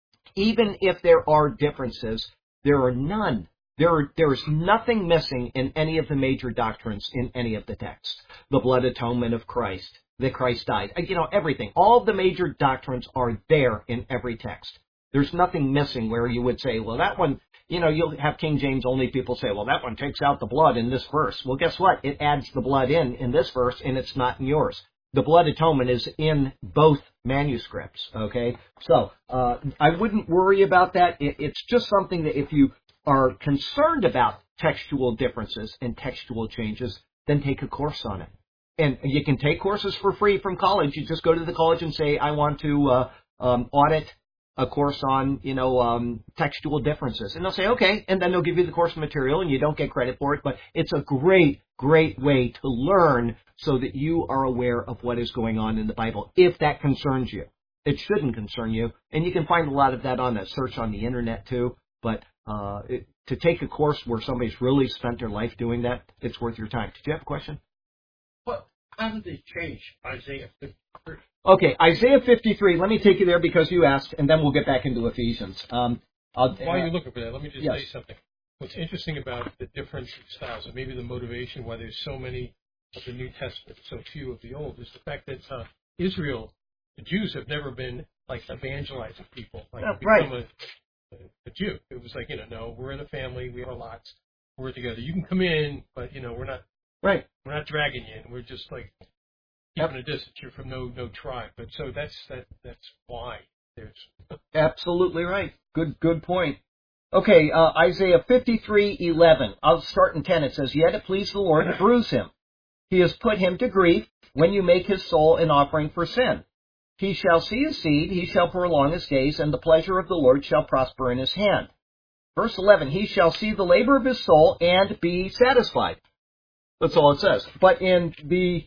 even if there are differences, there are none. There, are, there is nothing missing in any of the major doctrines in any of the texts. The blood atonement of Christ, that Christ died, you know, everything. All the major doctrines are there in every text. There's nothing missing where you would say, well, that one, you know, you'll have King James only people say, well, that one takes out the blood in this verse. Well, guess what? It adds the blood in in this verse, and it's not in yours. The blood atonement is in both manuscripts, okay? So, uh, I wouldn't worry about that. It, it's just something that if you are concerned about textual differences and textual changes, then take a course on it. And you can take courses for free from college. You just go to the college and say, I want to uh, um, audit a course on, you know, um, textual differences. And they'll say, okay, and then they'll give you the course material and you don't get credit for it, but it's a great, great way to learn so that you are aware of what is going on in the Bible, if that concerns you. It shouldn't concern you, and you can find a lot of that on that search on the internet too, but uh, it, to take a course where somebody's really spent their life doing that, it's worth your time. Did you have a question? What? How did they change Isaiah fifty-three? Okay, Isaiah fifty-three, let me take you there because you asked, and then we'll get back into Ephesians. Um, I'll, While you're looking for that, let me just yes. say something. What's interesting about the different styles, and maybe the motivation why there's so many of the New Testament, so few of the Old, is the fact that uh, Israel, the Jews have never been like evangelizing people, like Oh, become right. a, a Jew. It was like, you know, no, we're in a family, we have lots, we're together. You can come in, but, you know, we're not Right. we're not dragging you in. We're just like keeping a distance. You're from no no tribe. But so that's that that's why there's Absolutely right. Good good point. Okay, uh, Isaiah fifty-three eleven. I'll start in ten. It says, Yet it pleased the Lord to bruise him. He has put him to grief when you make his soul an offering for sin. He shall see his seed, he shall prolong his days, and the pleasure of the Lord shall prosper in his hand. Verse eleven, he shall see the labor of his soul and be satisfied. That's all it says. But in the,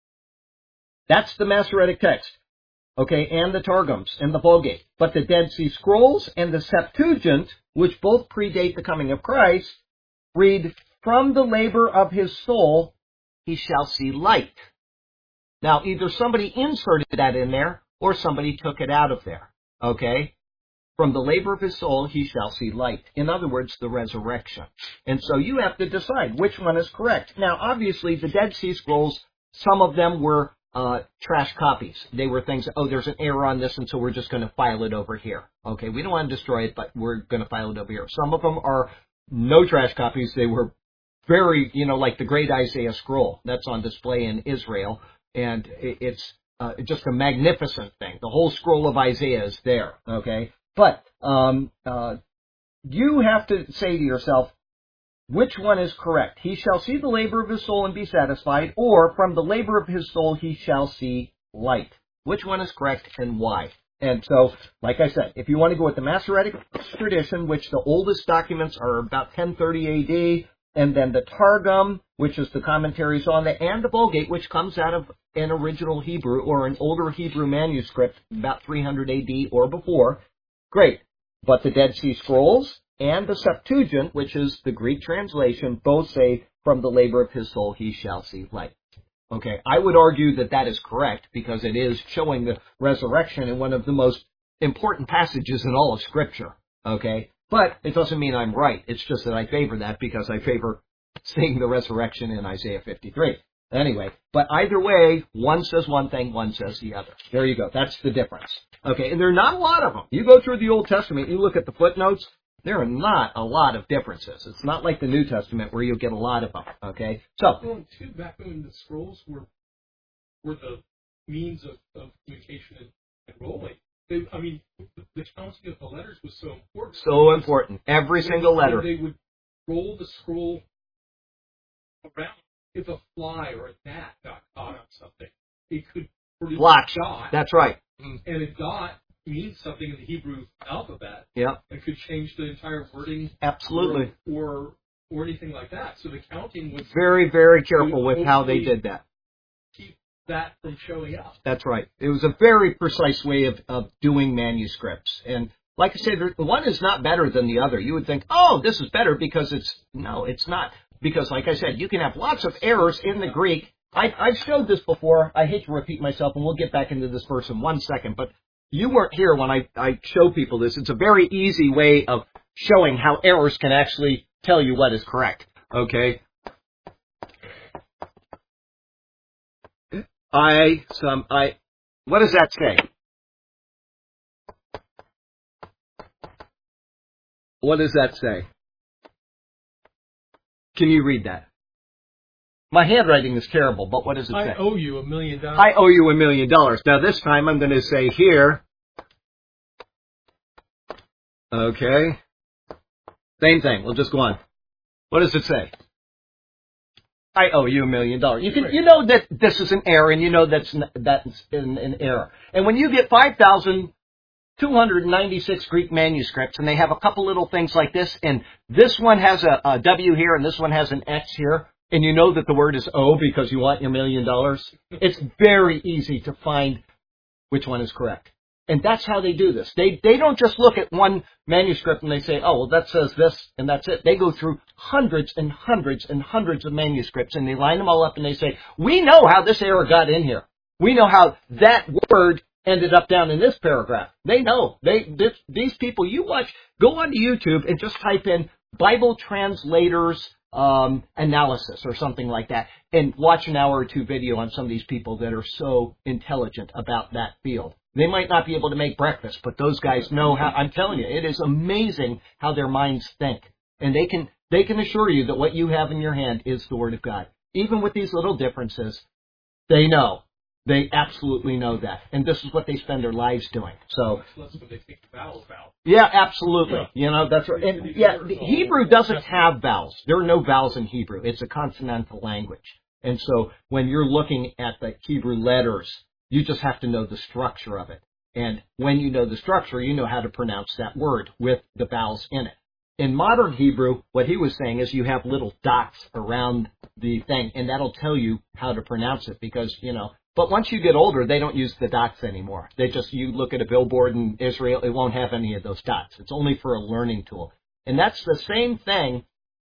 that's the Masoretic text. Okay, and the Targums and the Vulgate. But the Dead Sea Scrolls and the Septuagint, which both predate the coming of Christ, read, from the labor of his soul he shall see light. Now, either somebody inserted that in there, or somebody took it out of there. Okay? From the labor of his soul he shall see light. In other words, the resurrection. And so you have to decide which one is correct. Now, obviously, the Dead Sea Scrolls, some of them were Uh, trash copies. They were things, oh, there's an error on this, and so we're just going to file it over here. Okay, we don't want to destroy it, but we're going to file it over here. Some of them are no trash copies. They were very, you know, like the Great Isaiah Scroll. That's on display in Israel, and it's uh, just a magnificent thing. The whole scroll of Isaiah is there, okay? But um, uh, you have to say to yourself, which one is correct? He shall see the labor of his soul and be satisfied, or from the labor of his soul he shall see light. Which one is correct and why? And so, like I said, if you want to go with the Masoretic tradition, which the oldest documents are about ten thirty A D, and then the Targum, which is the commentaries on it, and the Vulgate, which comes out of an original Hebrew or an older Hebrew manuscript about three hundred A D or before, great. But the Dead Sea Scrolls and the Septuagint, which is the Greek translation, both say, from the labor of his soul he shall see light. Okay, I would argue that that is correct because it is showing the resurrection in one of the most important passages in all of Scripture. Okay, but it doesn't mean I'm right. It's just that I favor that because I favor seeing the resurrection in Isaiah fifty-three. Anyway, but either way, one says one thing, one says the other. There you go. That's the difference. Okay, and there are not a lot of them. You go through the Old Testament, you look at the footnotes, there are not a lot of differences. It's not like the New Testament where you'll get a lot of them, okay? So, well, too, back when the scrolls were were the means of, of communication and, and rolling, they, I mean, the, the counting of the letters was so important. So important. Every single letter. They would roll the scroll around. If a fly or a gnat got caught on something, it could produce Blotch. a dot. That's right. And a dot means something in the Hebrew alphabet. Yeah. It could change the entire wording. Absolutely. Or, or or anything like that. So the counting was very, very careful with how they did that. Keep that from showing up. That's right. It was a very precise way of, of doing manuscripts. And like I said, one is not better than the other. You would think, oh, this is better because it's, no, it's not. Because like I said, you can have lots of errors in the Greek. I, I've showed this before. I hate to repeat myself, and we'll get back into this verse in one second. But you weren't here when I, I show people this. It's a very easy way of showing how errors can actually tell you what is correct. Okay? I, some, I, what does that say? What does that say? Can you read that? My handwriting is terrible, but what does it say? I owe you a million dollars. I owe you a million dollars. Now this time I'm going to say here. Okay. Same thing. We'll just go on. What does it say? I owe you a million dollars. You can, you know that this is an error, and you know that's that's an, an error. And when you get five thousand two hundred ninety-six Greek manuscripts, and they have a couple little things like this, and this one has a, a W here, and this one has an X here, and you know that the word is O because you want your million dollars, it's very easy to find which one is correct. And that's how they do this. They they don't just look at one manuscript and they say, oh, well, that says this, and that's it. They go through hundreds and hundreds and hundreds of manuscripts, and they line them all up, and they say, we know how this error got in here. We know how that word ended up down in this paragraph. They know. They this, These people, you watch, go onto YouTube and just type in Bible translators um, analysis or something like that, and watch an hour or two video on some of these people that are so intelligent about that field. They might not be able to make breakfast, but those guys know how. I'm telling you, it is amazing how their minds think. And they can they can assure you that what you have in your hand is the Word of God. Even with these little differences, they know. They absolutely know that. And this is what they spend their lives doing. So that's what they take the vowels out. Yeah, absolutely. Yeah. You know, that's right. And yeah, the Hebrew doesn't have vowels. There are no vowels in Hebrew. It's a consonantal language. And so when you're looking at the Hebrew letters, you just have to know the structure of it. And when you know the structure, you know how to pronounce that word with the vowels in it. In modern Hebrew, what he was saying is you have little dots around the thing, and that'll tell you how to pronounce it because, you know, but once you get older, they don't use the dots anymore. They just, you look at a billboard in Israel, it won't have any of those dots. It's only for a learning tool. And that's the same thing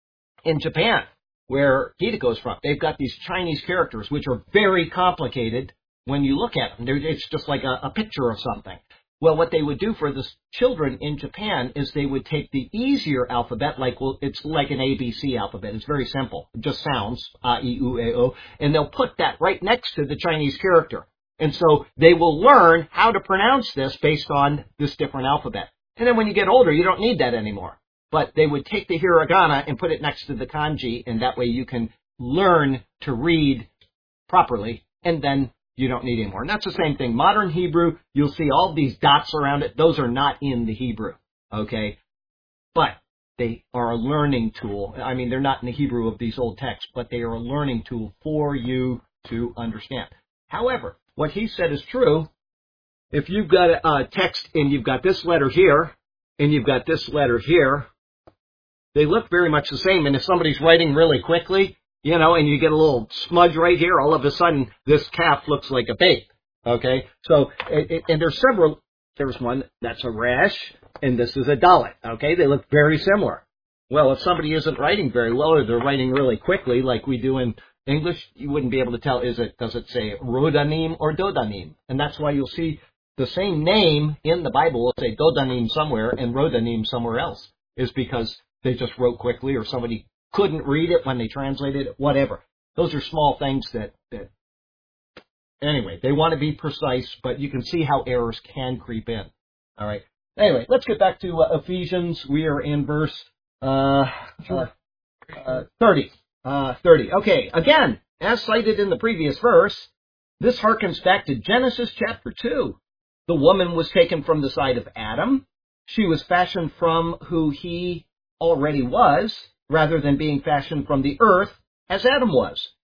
in Japan, where Hideko is from. They've got these Chinese characters, which are very complicated. When you look at them, it's just like a, a picture of something. Well, what they would do for the children in Japan is they would take the easier alphabet, like, well, it's like an A B C alphabet. It's very simple. It just sounds, A, E, U, A, O, and they'll put that right next to the Chinese character. And so they will learn how to pronounce this based on this different alphabet. And then when you get older, you don't need that anymore. But they would take the hiragana and put it next to the kanji, and that way you can learn to read properly, and then you don't need any more. And that's the same thing. Modern Hebrew, you'll see all these dots around it. Those are not in the Hebrew, okay? But they are a learning tool. I mean, they're not in the Hebrew of these old texts, but they are a learning tool for you to understand. However, what he said is true. If you've got a text and you've got this letter here, and you've got this letter here, they look very much the same. And if somebody's writing really quickly, you know, and you get a little smudge right here, all of a sudden this calf looks like a babe, okay? So, and there's several, there's one that's a resh, and this is a dalet, okay? They look very similar. Well, if somebody isn't writing very well, or they're writing really quickly, like we do in English, you wouldn't be able to tell, is it, does it say rodanim or dodanim? And that's why you'll see the same name in the Bible will say dodanim somewhere and rodanim somewhere else, is because they just wrote quickly, or somebody couldn't read it when they translated it, whatever. Those are small things that, that, anyway, they want to be precise, but you can see how errors can creep in. All right. Anyway, let's get back to uh, Ephesians. We are in verse uh, uh, uh, thirty. Uh, thirty. Okay, again, as cited in the previous verse, this harkens back to Genesis chapter two. The woman was taken from the side of Adam. She was fashioned from who he already was, rather than being fashioned from the earth as Adam was.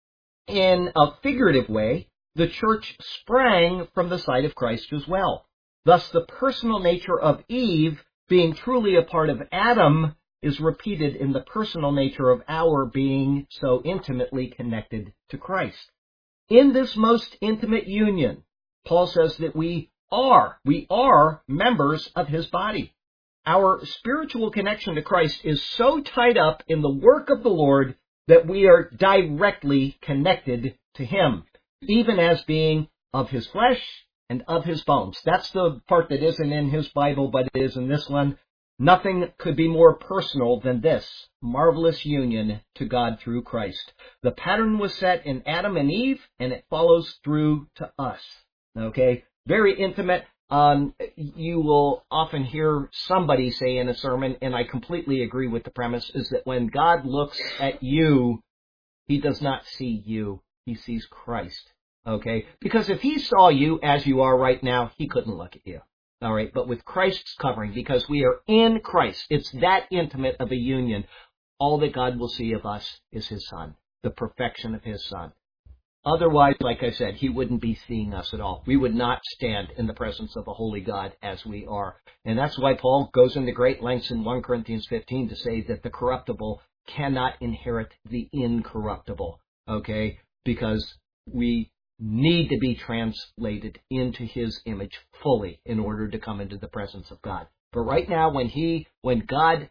In a figurative way, the church sprang from the side of Christ as well. Thus, the personal nature of Eve, being truly a part of Adam, is repeated in the personal nature of our being so intimately connected to Christ. In this most intimate union, Paul says that we are, we are members of his body. Our spiritual connection to Christ is so tied up in the work of the Lord that we are directly connected to him, even as being of his flesh and of his bones. That's the part that isn't in his Bible, but it is in this one. Nothing could be more personal than this marvelous union to God through Christ. The pattern was set in Adam and Eve, and it follows through to us. Okay? Very intimate. Um, you will often hear somebody say in a sermon, and I completely agree with the premise, is that when God looks at you, he does not see you. He sees Christ. Okay? Because if he saw you as you are right now, he couldn't look at you. All right? But with Christ's covering, because we are in Christ, it's that intimate of a union. All that God will see of us is his Son, the perfection of his Son. Otherwise, like I said, he wouldn't be seeing us at all. We would not stand in the presence of a holy God as we are. And that's why Paul goes into great lengths in First Corinthians fifteen to say that the corruptible cannot inherit the incorruptible. Okay? Because we need to be translated into his image fully in order to come into the presence of God. But right now, when he, when God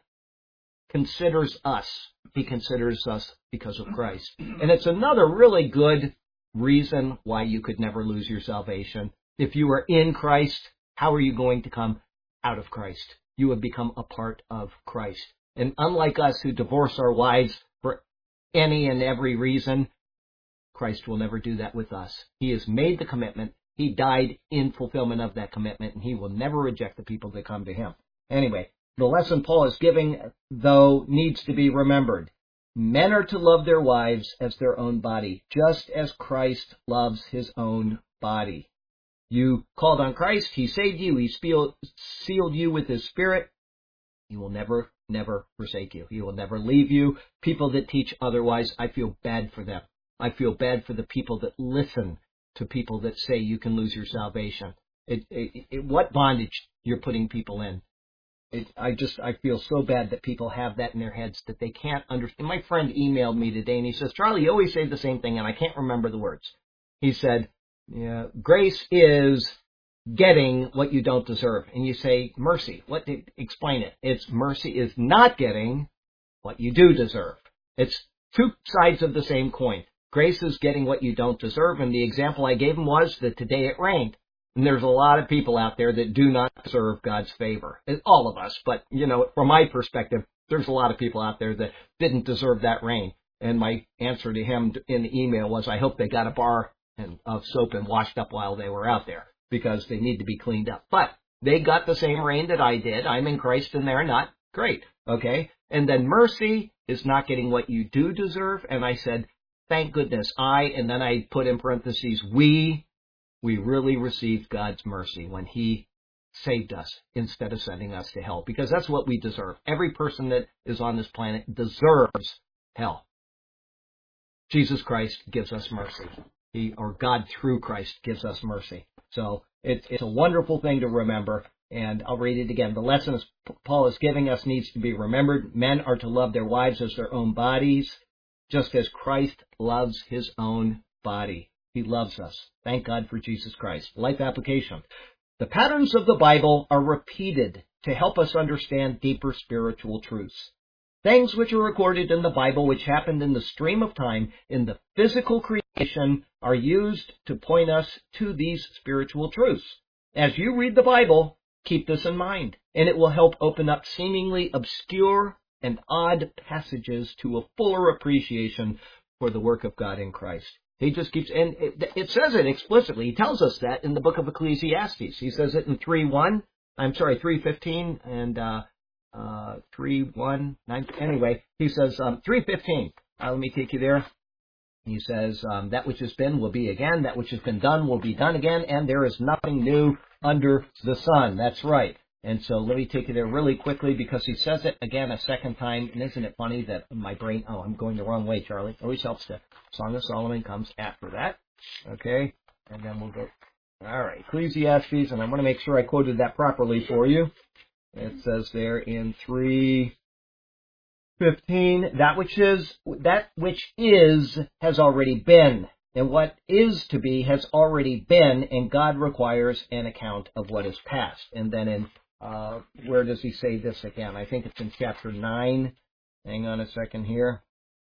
considers us, he considers us because of Christ. And it's another really good reason why you could never lose your salvation. If you are in Christ, how are you going to come out of Christ? You have become a part of Christ. And unlike us who divorce our wives for any and every reason, Christ will never do that with us. He has made the commitment. He died in fulfillment of that commitment, and he will never reject the people that come to him. Anyway, the lesson Paul is giving, though, needs to be remembered. Men are to love their wives as their own body, just as Christ loves his own body. You called on Christ, he saved you, he sealed you with his Spirit. He will never, never forsake you. He will never leave you. People that teach otherwise, I feel bad for them. I feel bad for the people that listen to people that say you can lose your salvation. It, it, it, what bondage you're putting people in. It, I just, I feel so bad that people have that in their heads that they can't understand. My friend emailed me today and he says, Charlie, you always say the same thing and I can't remember the words. He said, yeah, grace is getting what you don't deserve. And you say, mercy. What? Explain it. It's mercy is not getting what you do deserve. It's two sides of the same coin. Grace is getting what you don't deserve. And the example I gave him was that today it rained. And there's a lot of people out there that do not deserve God's favor. All of us. But, you know, from my perspective, there's a lot of people out there that didn't deserve that rain. And my answer to him in the email was, I hope they got a bar of soap and washed up while they were out there, because they need to be cleaned up. But they got the same rain that I did. I'm in Christ and they're not. Great. Okay. And then mercy is not getting what you do deserve. And I said, thank goodness I, and then I put in parentheses, we, we really received God's mercy when he saved us instead of sending us to hell, because that's what we deserve. Every person that is on this planet deserves hell. Jesus Christ gives us mercy. He, or God through Christ gives us mercy. So it's, it's a wonderful thing to remember. And I'll read it again. The lesson Paul is giving us needs to be remembered. Men are to love their wives as their own bodies, just as Christ loves his own body. He loves us. Thank God for Jesus Christ. Life application. The patterns of the Bible are repeated to help us understand deeper spiritual truths. Things which are recorded in the Bible, which happened in the stream of time in the physical creation, are used to point us to these spiritual truths. As you read the Bible, keep this in mind, and it will help open up seemingly obscure and odd passages to a fuller appreciation for the work of God in Christ. He just keeps, and it, it says it explicitly. He tells us that in the book of Ecclesiastes. He says it in three one, I'm sorry, three fifteen, and uh, uh, three one nine. Anyway, he says um, three fifteen. Uh, let me take you there. He says, um, that which has been will be again, that which has been done will be done again, and there is nothing new under the sun. That's right. And so let me take you there really quickly, because he says it again a second time. And isn't it funny that my brain, oh, I'm going the wrong way, Charlie. Always helps to. Song of Solomon comes after that. Okay. And then we'll go. All right. Ecclesiastes, and I want to make sure I quoted that properly for you. It says there in three fifteen, that which is, that which is has already been, and what is to be has already been, and God requires an account of what is past. And then in, uh, where does he say this again? I think it's in chapter nine. Hang on a second here.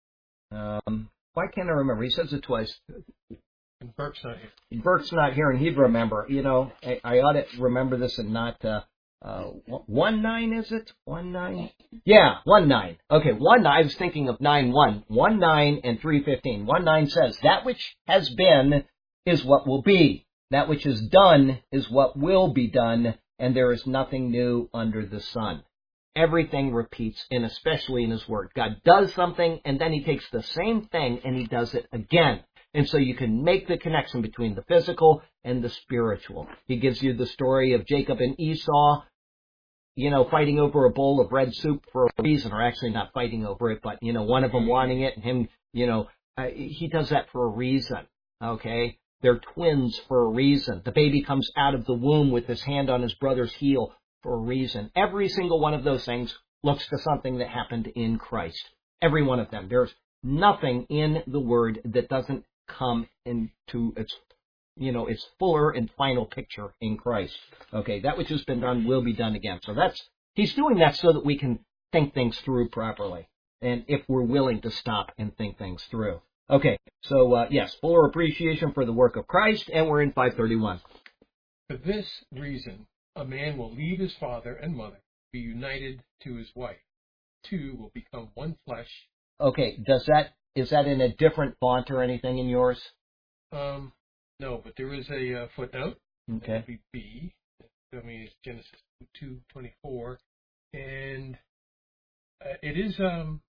Um, why can't I remember? He says it twice. And Burke's not here. Burke's not here, and he'd remember. You know, I, I ought to remember this and not, uh, uh, one nine, is it? One nine? Yeah, one nine. Okay, one nine. I was thinking of nine one. One nine and three fifteen. One nine says, that which has been is what will be. That which is done is what will be done, and there is nothing new under the sun. Everything repeats, and especially in his word. God does something, and then he takes the same thing and he does it again. And so you can make the connection between the physical and the spiritual. He gives you the story of Jacob and Esau, you know, fighting over a bowl of red soup for a reason, or actually not fighting over it, but, you know, one of them wanting it and him, you know, uh, he does that for a reason, okay? They're twins for a reason. The baby comes out of the womb with his hand on his brother's heel for a reason. Every single one of those things looks to something that happened in Christ. Every one of them. There's nothing in the Word that doesn't come into its, you know, its fuller and final picture in Christ. Okay, that which has been done will be done again. So that's, he's doing that so that we can think things through properly. And if we're willing to stop and think things through. Okay, so uh, yes, fuller appreciation for the work of Christ, and we're in five thirty-one. For this reason, a man will leave his father and mother, be united to his wife. Two will become one flesh. Okay, does that, is that in a different font or anything in yours? Um, no, but there is a uh, footnote. Okay. It would be B. I mean, it's Genesis two twenty-four, and uh, it is um,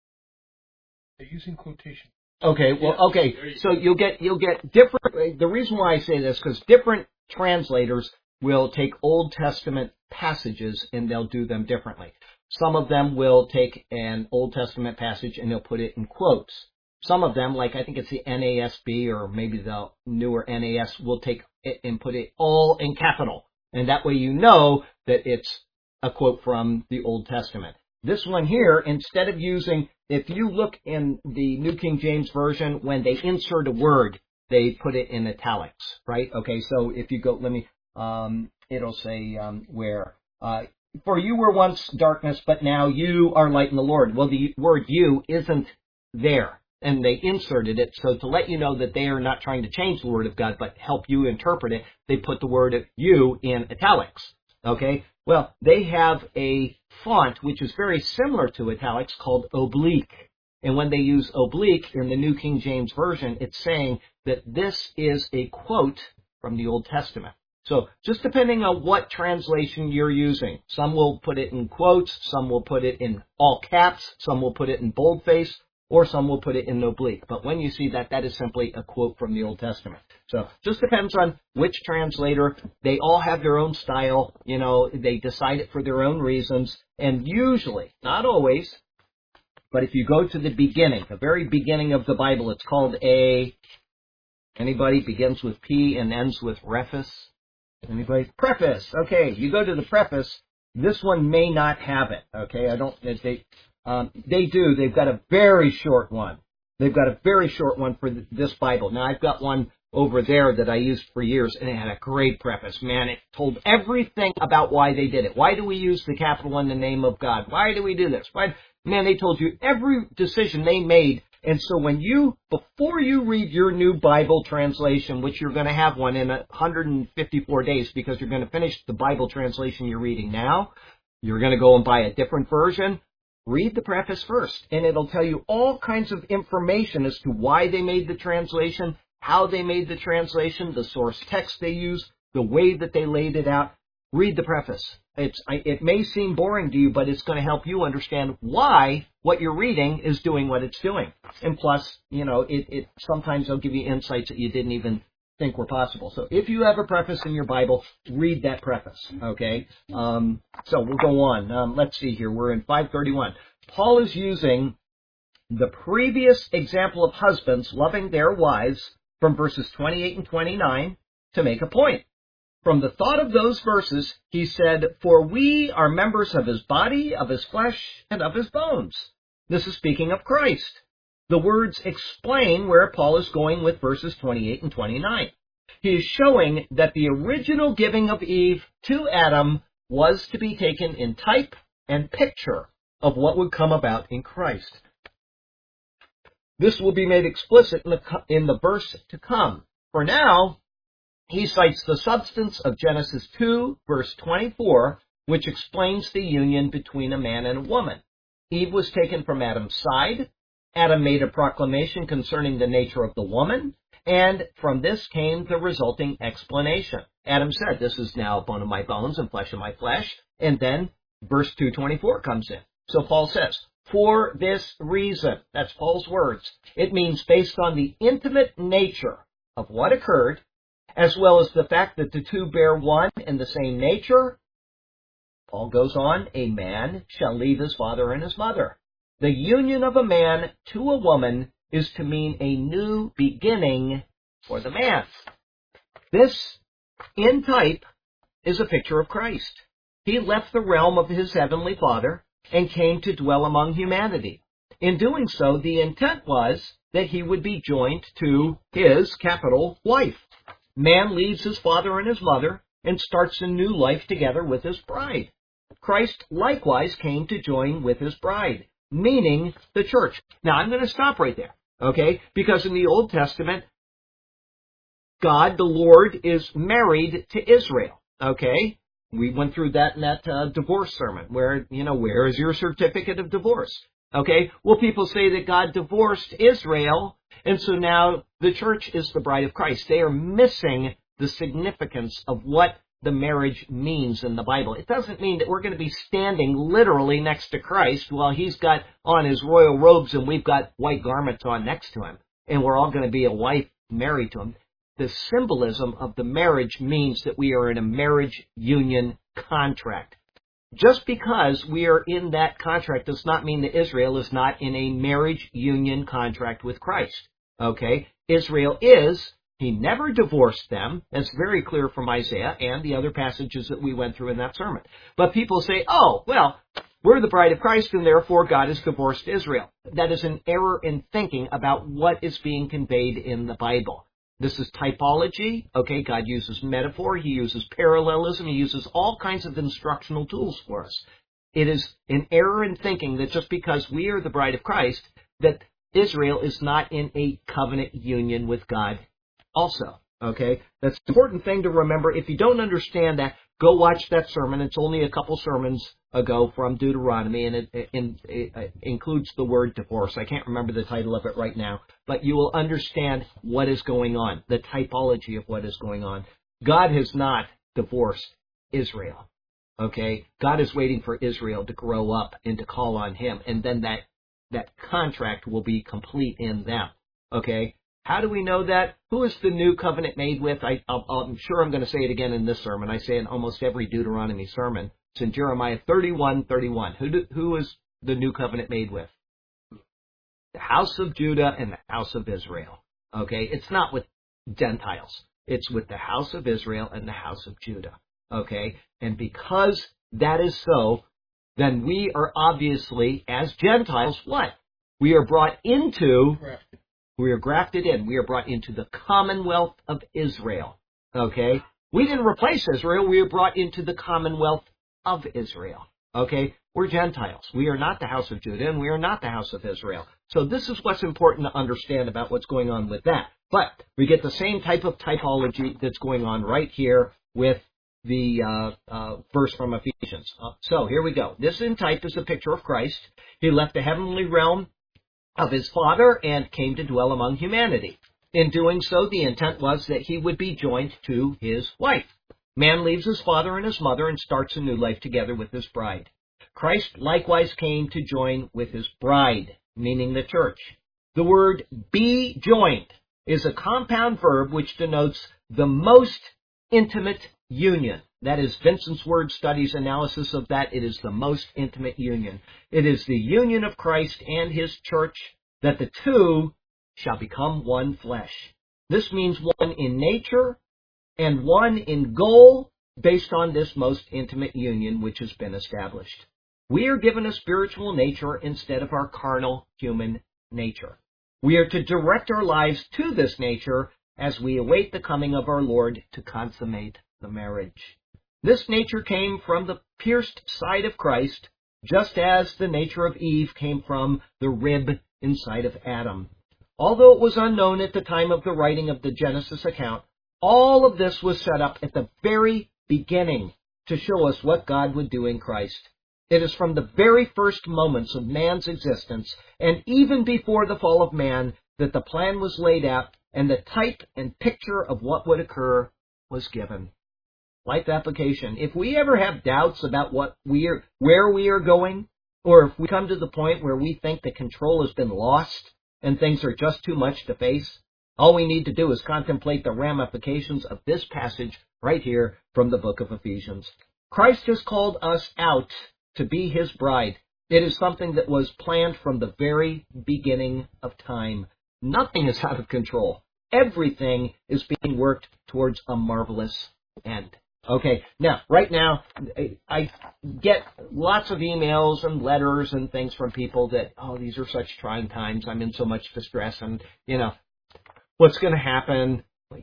they're using quotation. Okay, well, okay, so you'll get, you'll get different, the reason why I say this, because different translators will take Old Testament passages and they'll do them differently. Some of them will take an Old Testament passage and they'll put it in quotes. Some of them, like I think it's the N A S B or maybe the newer N A S, will take it and put it all in capital. And that way you know that it's a quote from the Old Testament. This one here, instead of using, if you look in the New King James Version, when they insert a word, they put it in italics, right? Okay, so if you go, let me, um, it'll say um, where, uh, for you were once darkness, but now you are light in the Lord. Well, the word you isn't there, and they inserted it, so to let you know that they are not trying to change the Word of God, but help you interpret it, they put the word you in italics, okay? Well, they have a font which is very similar to italics called oblique. And when they use oblique in the New King James Version, it's saying that this is a quote from the Old Testament. So just depending on what translation you're using, some will put it in quotes, some will put it in all caps, some will put it in boldface, or some will put it in oblique. But when you see that, that is simply a quote from the Old Testament. So just depends on which translator. They all have their own style. You know, they decide it for their own reasons. And usually, not always, but if you go to the beginning, the very beginning of the Bible, it's called a, anybody begins with P and ends with reface? Anybody? Preface. Okay, you go to the preface. This one may not have it. Okay, I don't, they, um, they do. They've got a very short one. They've got a very short one for this Bible. Now, I've got one over there that I used for years, and it had a great preface. Man, it told everything about why they did it. Why do we use the capital in the name of God? Why do we do this? Why? Man, they told you every decision they made. And so when you, before you read your new Bible translation, which you're going to have one in one hundred fifty-four days because you're going to finish the Bible translation you're reading now, you're going to go and buy a different version, read the preface first. And it'll tell you all kinds of information as to why they made the translation, how they made the translation, the source text they used, the way that they laid it out. Read the preface. It's, it may seem boring to you, but it's going to help you understand why what you're reading is doing what it's doing. And plus, you know, it, it sometimes they'll give you insights that you didn't even think were possible. So if you have a preface in your Bible, read that preface, okay? Um, so we'll go on. Um, let's see here. We're in five thirty-one. Paul is using the previous example of husbands loving their wives from verses twenty-eight and twenty-nine to make a point. From the thought of those verses, he said, for we are members of his body, of his flesh, and of his bones. This is speaking of Christ. The words explain where Paul is going with verses twenty-eight and twenty-nine. He is showing that the original giving of Eve to Adam was to be taken in type and picture of what would come about in Christ. This will be made explicit in the, in the verse to come. For now, he cites the substance of Genesis two, verse twenty-four, which explains the union between a man and a woman. Eve was taken from Adam's side. Adam made a proclamation concerning the nature of the woman, and from this came the resulting explanation. Adam said, "This is now bone of my bones and flesh of my flesh," and then verse two twenty-four comes in. So Paul says, "For this reason," that's Paul's words, it means based on the intimate nature of what occurred, as well as the fact that the two bear one and the same nature. Paul goes on, "A man shall leave his father and his mother." The union of a man to a woman is to mean a new beginning for the man. This, in type, is a picture of Christ. He left the realm of his heavenly Father and came to dwell among humanity. In doing so, the intent was that he would be joined to his, capital, wife. Man leaves his father and his mother and starts a new life together with his bride. Christ likewise came to join with his bride, meaning the church. Now, I'm going to stop right there, okay? Because in the Old Testament, God, the Lord, is married to Israel, okay? We went through that in that uh, divorce sermon where, you know, where is your certificate of divorce? Okay? Well, people say that God divorced Israel, and so now the church is the bride of Christ. They are missing the significance of what the marriage means in the Bible. It doesn't mean that we're going to be standing literally next to Christ while he's got on his royal robes and we've got white garments on next to him, and we're all going to be a wife married to him. The symbolism of the marriage means that we are in a marriage union contract. Just because we are in that contract does not mean that Israel is not in a marriage union contract with Christ. Okay? Israel is. He never divorced them. That's very clear from Isaiah and the other passages that we went through in that sermon. But people say, oh, well, we're the bride of Christ and therefore God has divorced Israel. That is an error in thinking about what is being conveyed in the Bible. This is typology. Okay, God uses metaphor. He uses parallelism. He uses all kinds of instructional tools for us. It is an error in thinking that just because we are the bride of Christ, that Israel is not in a covenant union with God also. Okay, that's an important thing to remember. If you don't understand that, go watch that sermon. It's only a couple sermons ago from Deuteronomy, and it, it, it includes the word divorce. I can't remember the title of it right now, but you will understand what is going on, the typology of what is going on. God has not divorced Israel. Okay, God is waiting for Israel to grow up and to call on him, and then that that contract will be complete in them. Okay. How do we know that? Who is the new covenant made with? I, I'll, I'm sure I'm going to say it again in this sermon. I say it in almost every Deuteronomy sermon. It's in Jeremiah thirty-one thirty-one. Who, do, who is the new covenant made with? The house of Judah and the house of Israel. Okay? It's not with Gentiles. It's with the house of Israel and the house of Judah. Okay? And because that is so, then we are obviously, as Gentiles, what? We are brought into... We are grafted in. We are brought into the commonwealth of Israel. Okay? We didn't replace Israel. We were brought into the commonwealth of Israel. Okay? We're Gentiles. We are not the house of Judah, and we are not the house of Israel. So this is what's important to understand about what's going on with that. But we get the same type of typology that's going on right here with the uh, uh, verse from Ephesians. Uh, so here we go. This in type is a picture of Christ. He left the heavenly realm of his Father and came to dwell among humanity. In doing so, the intent was that he would be joined to his wife. Man leaves his father and his mother and starts a new life together with his bride. Christ likewise came to join with his bride, meaning the church. The word be joined is a compound verb which denotes the most intimate union. That is Vincent's Word Studies analysis of that. It is the most intimate union. It is the union of Christ and his church, that the two shall become one flesh. This means one in nature and one in goal based on this most intimate union which has been established. We are given a spiritual nature instead of our carnal human nature. We are to direct our lives to this nature as we await the coming of our Lord to consummate the marriage. This nature came from the pierced side of Christ, just as the nature of Eve came from the rib inside of Adam. Although it was unknown at the time of the writing of the Genesis account, all of this was set up at the very beginning to show us what God would do in Christ. It is from the very first moments of man's existence, and even before the fall of man, that the plan was laid out and the type and picture of what would occur was given. Life application. If we ever have doubts about what we are, where we are going, or if we come to the point where we think the control has been lost and things are just too much to face, all we need to do is contemplate the ramifications of this passage right here from the book of Ephesians. Christ has called us out to be his bride. It is something that was planned from the very beginning of time. Nothing is out of control. Everything is being worked towards a marvelous end. Okay, now, right now, I get lots of emails and letters and things from people that, oh, these are such trying times, I'm in so much distress, and, you know, what's going to happen?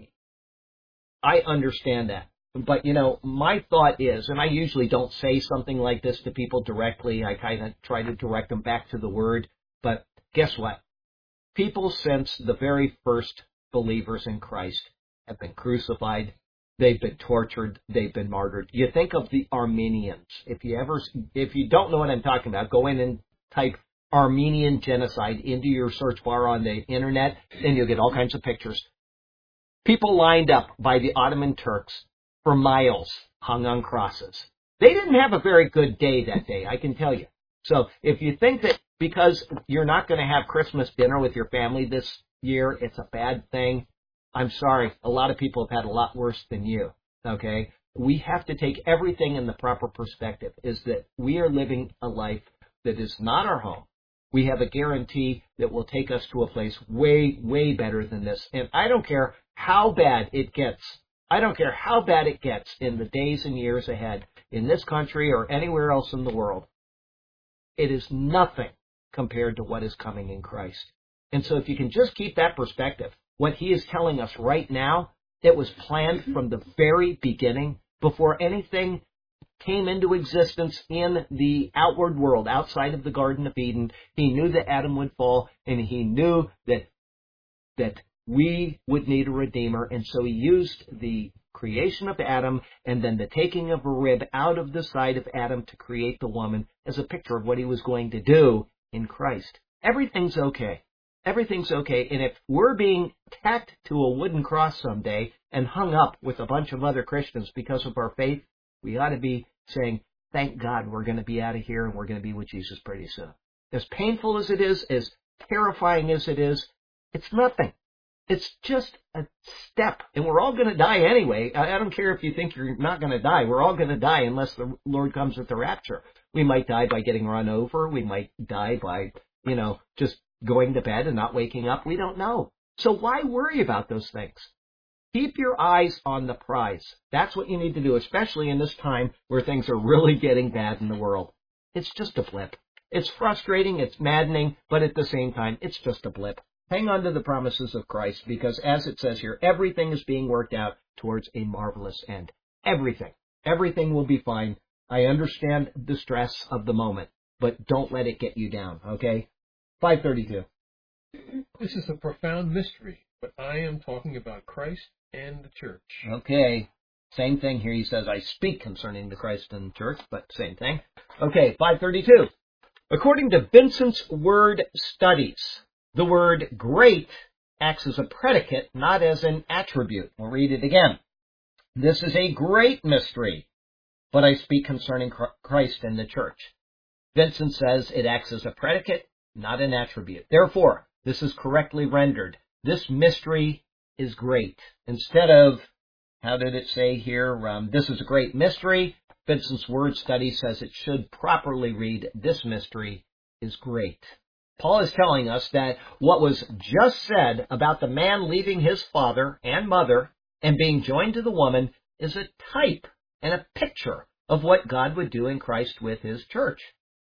I understand that. But, you know, my thought is, and I usually don't say something like this to people directly, I kind of try to direct them back to the Word, but guess what? People since the very first believers in Christ have been crucified, they've been tortured, they've been martyred. You think of the Armenians. If you ever, if you don't know what I'm talking about, go in and type Armenian genocide into your search bar on the internet, and you'll get all kinds of pictures. People lined up by the Ottoman Turks for miles, hung on crosses. They didn't have a very good day that day, I can tell you. So if you think that because you're not going to have Christmas dinner with your family this year, it's a bad thing, I'm sorry. A lot of people have had a lot worse than you, okay? We have to take everything in the proper perspective, is that we are living a life that is not our home. We have a guarantee that will take us to a place way, way better than this. And I don't care how bad it gets. I don't care how bad it gets in the days and years ahead in this country or anywhere else in the world. It is nothing compared to what is coming in Christ. And so if you can just keep that perspective, what he is telling us right now, it was planned from the very beginning, before anything came into existence in the outward world, outside of the Garden of Eden. He knew that Adam would fall, and he knew that that we would need a Redeemer, and so he used the creation of Adam and then the taking of a rib out of the side of Adam to create the woman as a picture of what he was going to do in Christ. Everything's okay. Everything's okay, and if we're being tacked to a wooden cross someday and hung up with a bunch of other Christians because of our faith, we ought to be saying, thank God we're going to be out of here and we're going to be with Jesus pretty soon. As painful as it is, as terrifying as it is, it's nothing. It's just a step, and we're all going to die anyway. I don't care if you think you're not going to die. We're all going to die unless the Lord comes at the rapture. We might die by getting run over. We might die by, you know, just going to bed and not waking up. We don't know. So why worry about those things? Keep your eyes on the prize. That's what you need to do, especially in this time where things are really getting bad in the world. It's just a blip. It's frustrating, it's maddening, but at the same time, it's just a blip. Hang on to the promises of Christ, because as it says here, everything is being worked out towards a marvelous end. Everything. Everything will be fine. I understand the stress of the moment, but don't let it get you down, okay? five thirty-two. This is a profound mystery, but I am talking about Christ and the church. Okay. Same thing here. He says, I speak concerning the Christ and the church, but same thing. Okay, five thirty-two. According to Vincent's Word Studies, the word great acts as a predicate, not as an attribute. We'll read it again. This is a great mystery, but I speak concerning Christ and the church. Vincent says it acts as a predicate, not an attribute. Therefore, this is correctly rendered. This mystery is great. Instead of, how did it say here, um, this is a great mystery, Vincent's Word Study says it should properly read, this mystery is great. Paul is telling us that what was just said about the man leaving his father and mother and being joined to the woman is a type and a picture of what God would do in Christ with his church.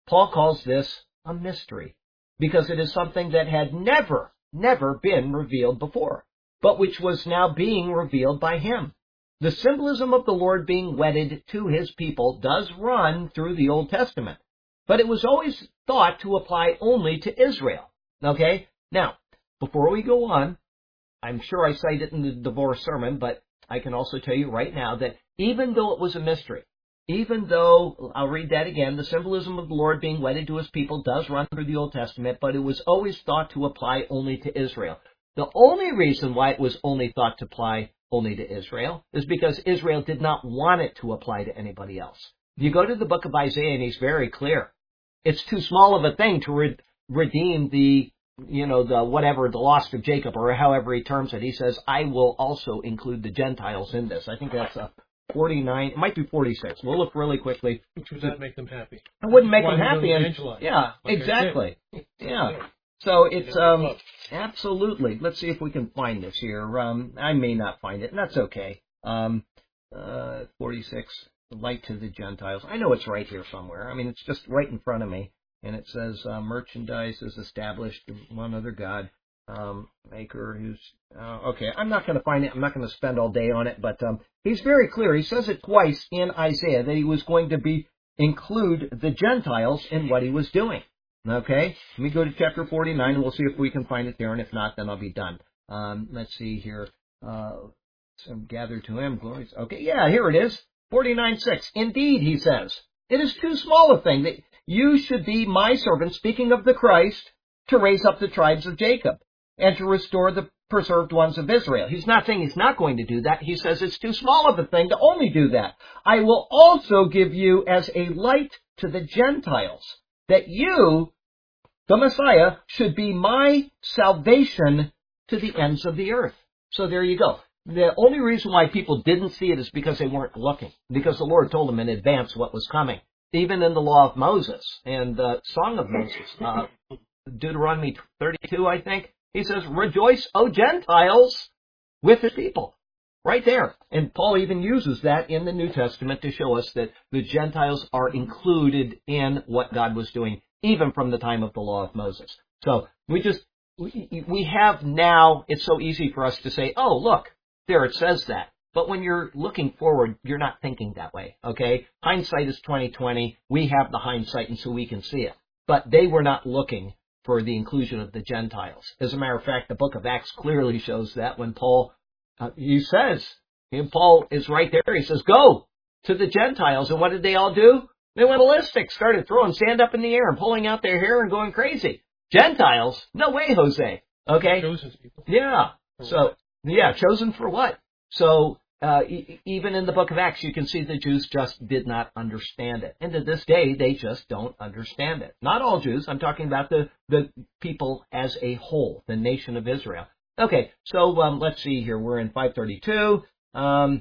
Paul calls this a mystery because it is something that had never, never been revealed before, but which was now being revealed by him. The symbolism of the Lord being wedded to his people does run through the Old Testament, but it was always thought to apply only to Israel. Okay? Now, before we go on, I'm sure I cite it in the divorce sermon, but I can also tell you right now that even though it was a mystery, even though, I'll read that again, the symbolism of the Lord being wedded to his people does run through the Old Testament, but it was always thought to apply only to Israel. The only reason why it was only thought to apply only to Israel is because Israel did not want it to apply to anybody else. You go to the book of Isaiah and he's very clear. It's too small of a thing to re- redeem the, you know, the whatever, the lost of Jacob, or however he terms it. He says, I will also include the Gentiles in this. I think that's a forty-nine, it might be forty-six. We'll look really quickly. Which would not make them happy. It wouldn't make Why them would happy. they And, evangelize? yeah, Like exactly. I said. Yeah. So it's, um, absolutely. Let's see if we can find this here. Um, I may not find it, and that's okay. Um, uh, forty-six, light to the Gentiles. I know it's right here somewhere. I mean, it's just right in front of me. And it says, uh, merchandise is established in one other God. Um, maker who's, uh, okay, I'm not going to find it. I'm not going to spend all day on it, but, um, he's very clear. He says it twice in Isaiah that he was going to be, include the Gentiles in what he was doing. Okay? Let me go to chapter forty-nine and we'll see if we can find it there, and if not, then I'll be done. Um, let's see here. Uh, some gathered to him, glories. Okay, yeah, here it is. forty-nine six. Indeed, he says, it is too small a thing that you should be my servant, speaking of the Christ, to raise up the tribes of Jacob and to restore the preserved ones of Israel. He's not saying he's not going to do that. He says it's too small of a thing to only do that. I will also give you as a light to the Gentiles, that you, the Messiah, should be my salvation to the ends of the earth. So there you go. The only reason why people didn't see it is because they weren't looking, because the Lord told them in advance what was coming. Even in the law of Moses and the Song of Moses, uh, Deuteronomy thirty-two, I think, he says, rejoice, O Gentiles, with his people. Right there. And Paul even uses that in the New Testament to show us that the Gentiles are included in what God was doing, even from the time of the law of Moses. So we just, we, we have now, it's so easy for us to say, oh, look, there it says that. But when you're looking forward, you're not thinking that way, okay? Hindsight is twenty twenty. We have the hindsight, and so we can see it. But they were not looking for the inclusion of the Gentiles. As a matter of fact, the book of Acts clearly shows that when Paul, uh, he says, and Paul is right there, he says, go to the Gentiles. And what did they all do? They went ballistic, started throwing sand up in the air and pulling out their hair and going crazy. Gentiles? No way, Jose. Okay? Chosen people. Yeah. So, yeah, chosen for what? So, uh, e- even in the book of Acts, you can see the Jews just did not understand it. And to this day, they just don't understand it. Not all Jews. I'm talking about the, the people as a whole, the nation of Israel. Okay, so um, let's see here. We're in five thirty-two. Um,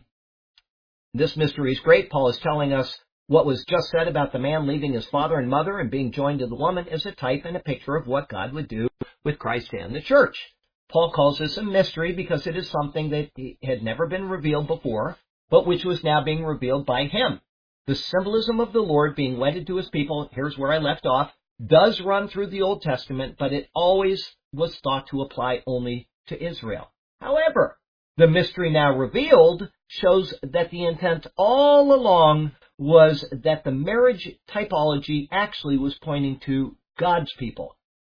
this mystery is great. Paul is telling us what was just said about the man leaving his father and mother and being joined to the woman is a type and a picture of what God would do with Christ and the church. Paul calls this a mystery because it is something that had never been revealed before, but which was now being revealed by him. The symbolism of the Lord being wedded to his people, here's where I left off, does run through the Old Testament, but it always was thought to apply only to Israel. However, the mystery now revealed shows that the intent all along was that the marriage typology actually was pointing to God's people,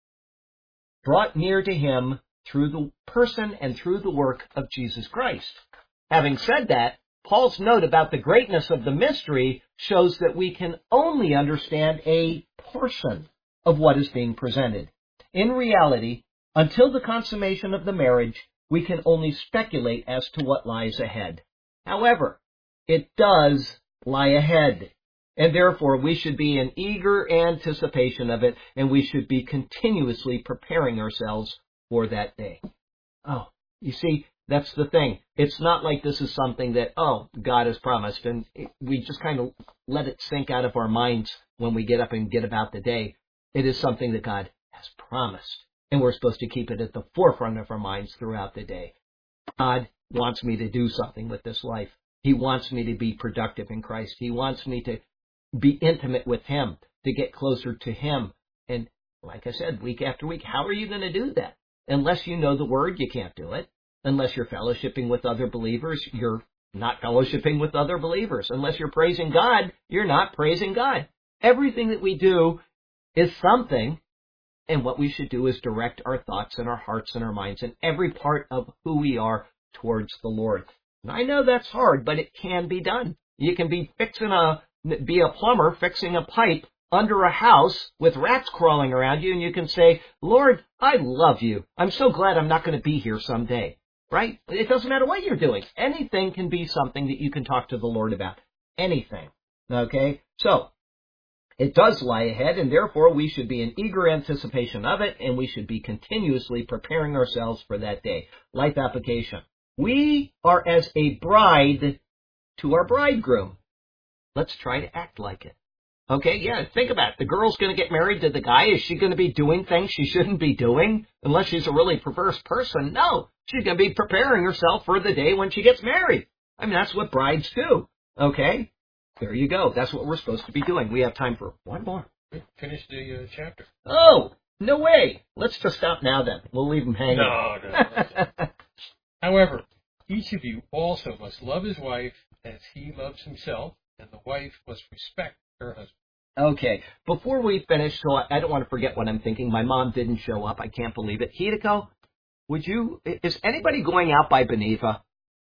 brought near to him through the person and through the work of Jesus Christ. Having said that, Paul's note about the greatness of the mystery shows that we can only understand a portion of what is being presented. In reality, until the consummation of the marriage, we can only speculate as to what lies ahead. However, it does lie ahead, and therefore we should be in eager anticipation of it, and we should be continuously preparing ourselves for that day. Oh, you see, that's the thing. It's not like this is something that, oh, God has promised, and it, we just kind of let it sink out of our minds when we get up and get about the day. It is something that God has promised, and we're supposed to keep it at the forefront of our minds throughout the day. God wants me to do something with this life. He wants me to be productive in Christ. He wants me to be intimate with him. to get closer to Him. And like I said, week after week, how are you going to do that? Unless you know the Word, you can't do it. Unless you're fellowshipping with other believers, you're not fellowshipping with other believers. Unless you're praising God, you're not praising God. Everything that we do is something, and what we should do is direct our thoughts and our hearts and our minds and every part of who we are towards the Lord. And I know that's hard, but it can be done. You can be fixing a, be a plumber fixing a pipe under a house with rats crawling around you, and you can say, Lord, I love you. I'm so glad I'm not going to be here someday. Right? It doesn't matter what you're doing. Anything can be something that you can talk to the Lord about. Anything. Okay? So, it does lie ahead, and therefore we should be in eager anticipation of it, and we should be continuously preparing ourselves for that day. Life application. We are as a bride to our bridegroom. Let's try to act like it. Okay, yeah, think about it. The girl's going to get married to the guy. Is she going to be doing things she shouldn't be doing? Unless she's a really perverse person. No, she's going to be preparing herself for the day when she gets married. I mean, that's what brides do. Okay, there you go. That's what we're supposed to be doing. We have time for one more. Finish the uh, chapter. Oh, no way. Let's just stop now then. We'll leave them hanging. No, no. However, each of you also must love his wife as he loves himself, and the wife must respect her husband. Okay, before we finish, so I don't want to forget what I'm thinking. My mom didn't show up. I can't believe it. Hideko, would you, is anybody going out by Beneva?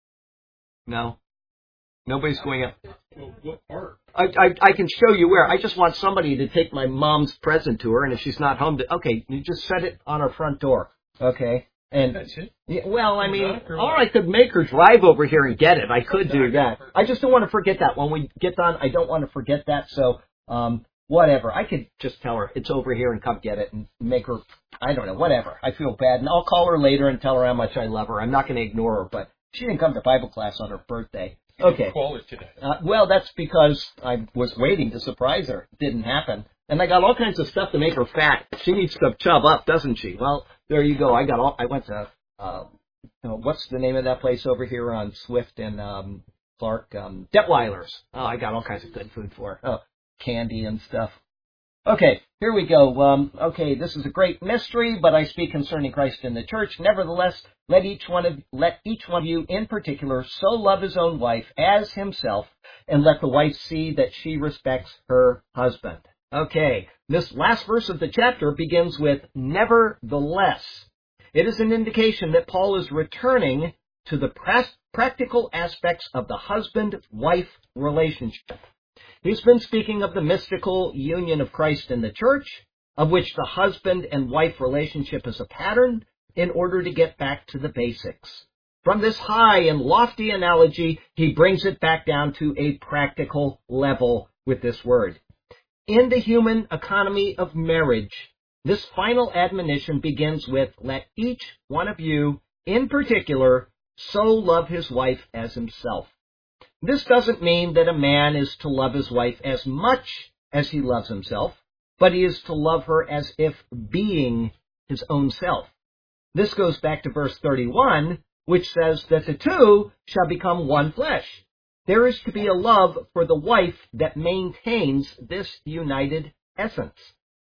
No? Nobody's going out? Well, what part? I, I I can show you where. I just want somebody to take my mom's present to her, and if she's not home, to, okay, you just set it on her front door. Okay? And That's it? Yeah, well, I mean, or I could make her drive over here and get it. I could do that. I just don't want to forget that. When we get done, I don't want to forget that. So, um, whatever. I could just tell her it's over here and come get it and make her, I don't know, whatever. I feel bad. And I'll call her later and tell her how much I love her. I'm not going to ignore her, but she didn't come to Bible class on her birthday. Okay. Call her today. Uh, well, that's because I was waiting to surprise her. It didn't happen. And I got all kinds of stuff to make her fat. She needs to chub up, doesn't she? Well, there you go. I got all, I went to, uh, you know, what's the name of that place over here on Swift and, um, Clark? Um, Detweiler's. Oh, I got all kinds of good food for her. Oh, candy and stuff. Okay, here we go. Um, okay, this is a great mystery, but I speak concerning Christ and the church. Nevertheless, let each one of, let each one of you in particular so love his own wife as himself, and let the wife see that she respects her husband. Okay, this last verse of the chapter begins with nevertheless. It is an indication that Paul is returning to the practical aspects of the husband-wife relationship. He's been speaking of the mystical union of Christ and the church, of which the husband and wife relationship is a pattern, in order to get back to the basics. From this high and lofty analogy, he brings it back down to a practical level with this word. In the human economy of marriage, this final admonition begins with, let each one of you, in particular, so love his wife as himself. This doesn't mean that a man is to love his wife as much as he loves himself, but he is to love her as if being his own self. This goes back to verse thirty-one, which says that the two shall become one flesh. There is to be a love for the wife that maintains this united essence.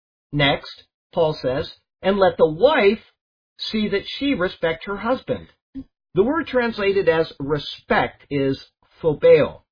Next, Paul says, and let the wife see that she respect her husband. The word translated as respect is phobeo.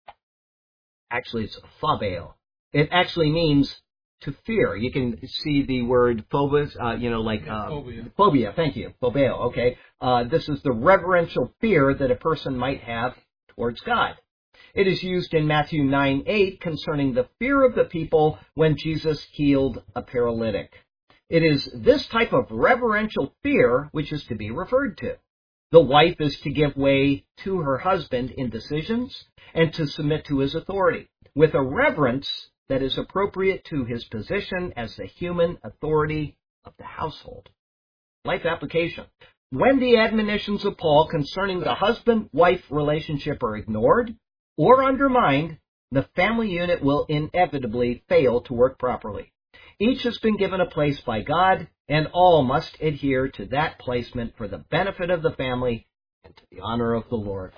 Actually, it's phobeo. It actually means to fear. You can see the word phobos, uh, you know, like uh, Phobia. Phobia. Thank you, phobeo. Okay, uh, this is the reverential fear that a person might have towards God. It is used in Matthew nine eight concerning the fear of the people when Jesus healed a paralytic. It is this type of reverential fear which is to be referred to. The wife is to give way to her husband in decisions and to submit to his authority with a reverence that is appropriate to his position as the human authority of the household. Life application. When the admonitions of Paul concerning the husband-wife relationship are ignored or undermined, the family unit will inevitably fail to work properly. Each has been given a place by God, and all must adhere to that placement for the benefit of the family and to the honor of the Lord.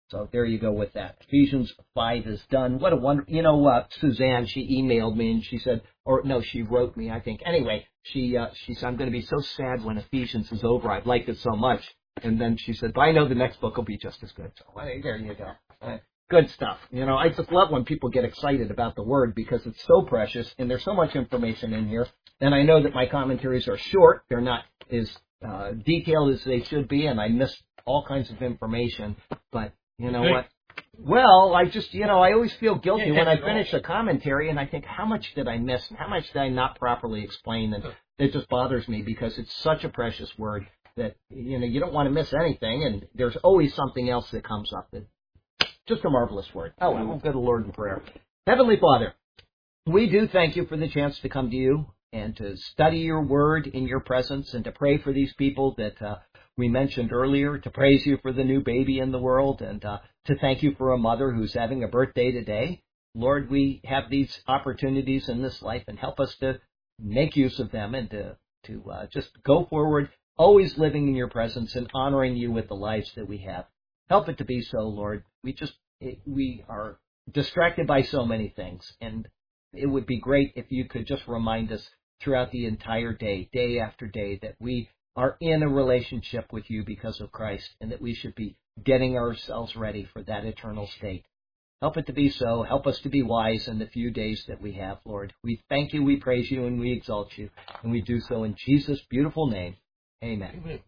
So there you go with that. Ephesians five is done. What a wonder. You know what? Suzanne, she emailed me and she said, or no, she wrote me, I think. Anyway, she uh, she said, I'm going to be so sad when Ephesians is over. I've liked it so much. And then she said, but I know the next book will be just as good. So well, there you go. Uh, good stuff. You know, I just love when people get excited about the Word because it's so precious and there's so much information in here. And I know that my commentaries are short. They're not as uh, detailed as they should be, and I miss all kinds of information. But you know what? Well, I just, you know, I always feel guilty Yeah, when I all. finish a commentary and I think, how much did I miss? How much did I not properly explain? And it just bothers me because it's such a precious word that, you know, you don't want to miss anything. And there's always something else that comes up. That just a marvelous word. Oh, well, we'll go to the Lord in prayer. Heavenly Father, we do thank you for the chance to come to you and to study your word in your presence and to pray for these people that uh, we mentioned earlier, to praise you for the new baby in the world, and uh, to thank you for a mother who's having a birthday today. Lord, we have these opportunities in this life, and help us to make use of them and to, to uh, just go forward, always living in your presence and honoring you with the lives that we have. Help it to be so, Lord. We just, we are distracted by so many things, and it would be great if you could just remind us throughout the entire day, day after day, that we are in a relationship with you because of Christ, and that we should be getting ourselves ready for that eternal state. Help it to be so. Help us to be wise in the few days that we have, Lord. We thank you, we praise you, and we exalt you, and we do so in Jesus' beautiful name. Amen. Amen.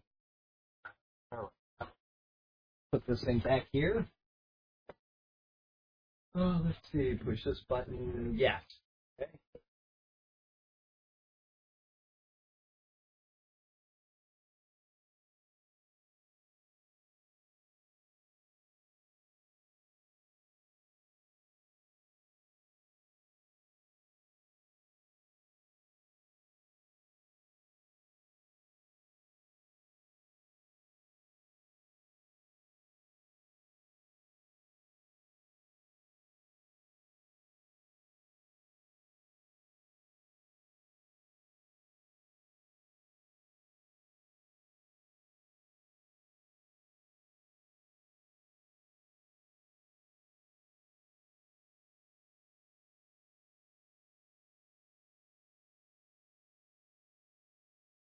Put this thing back here. Oh, let's see. Push this button. Yes. Okay.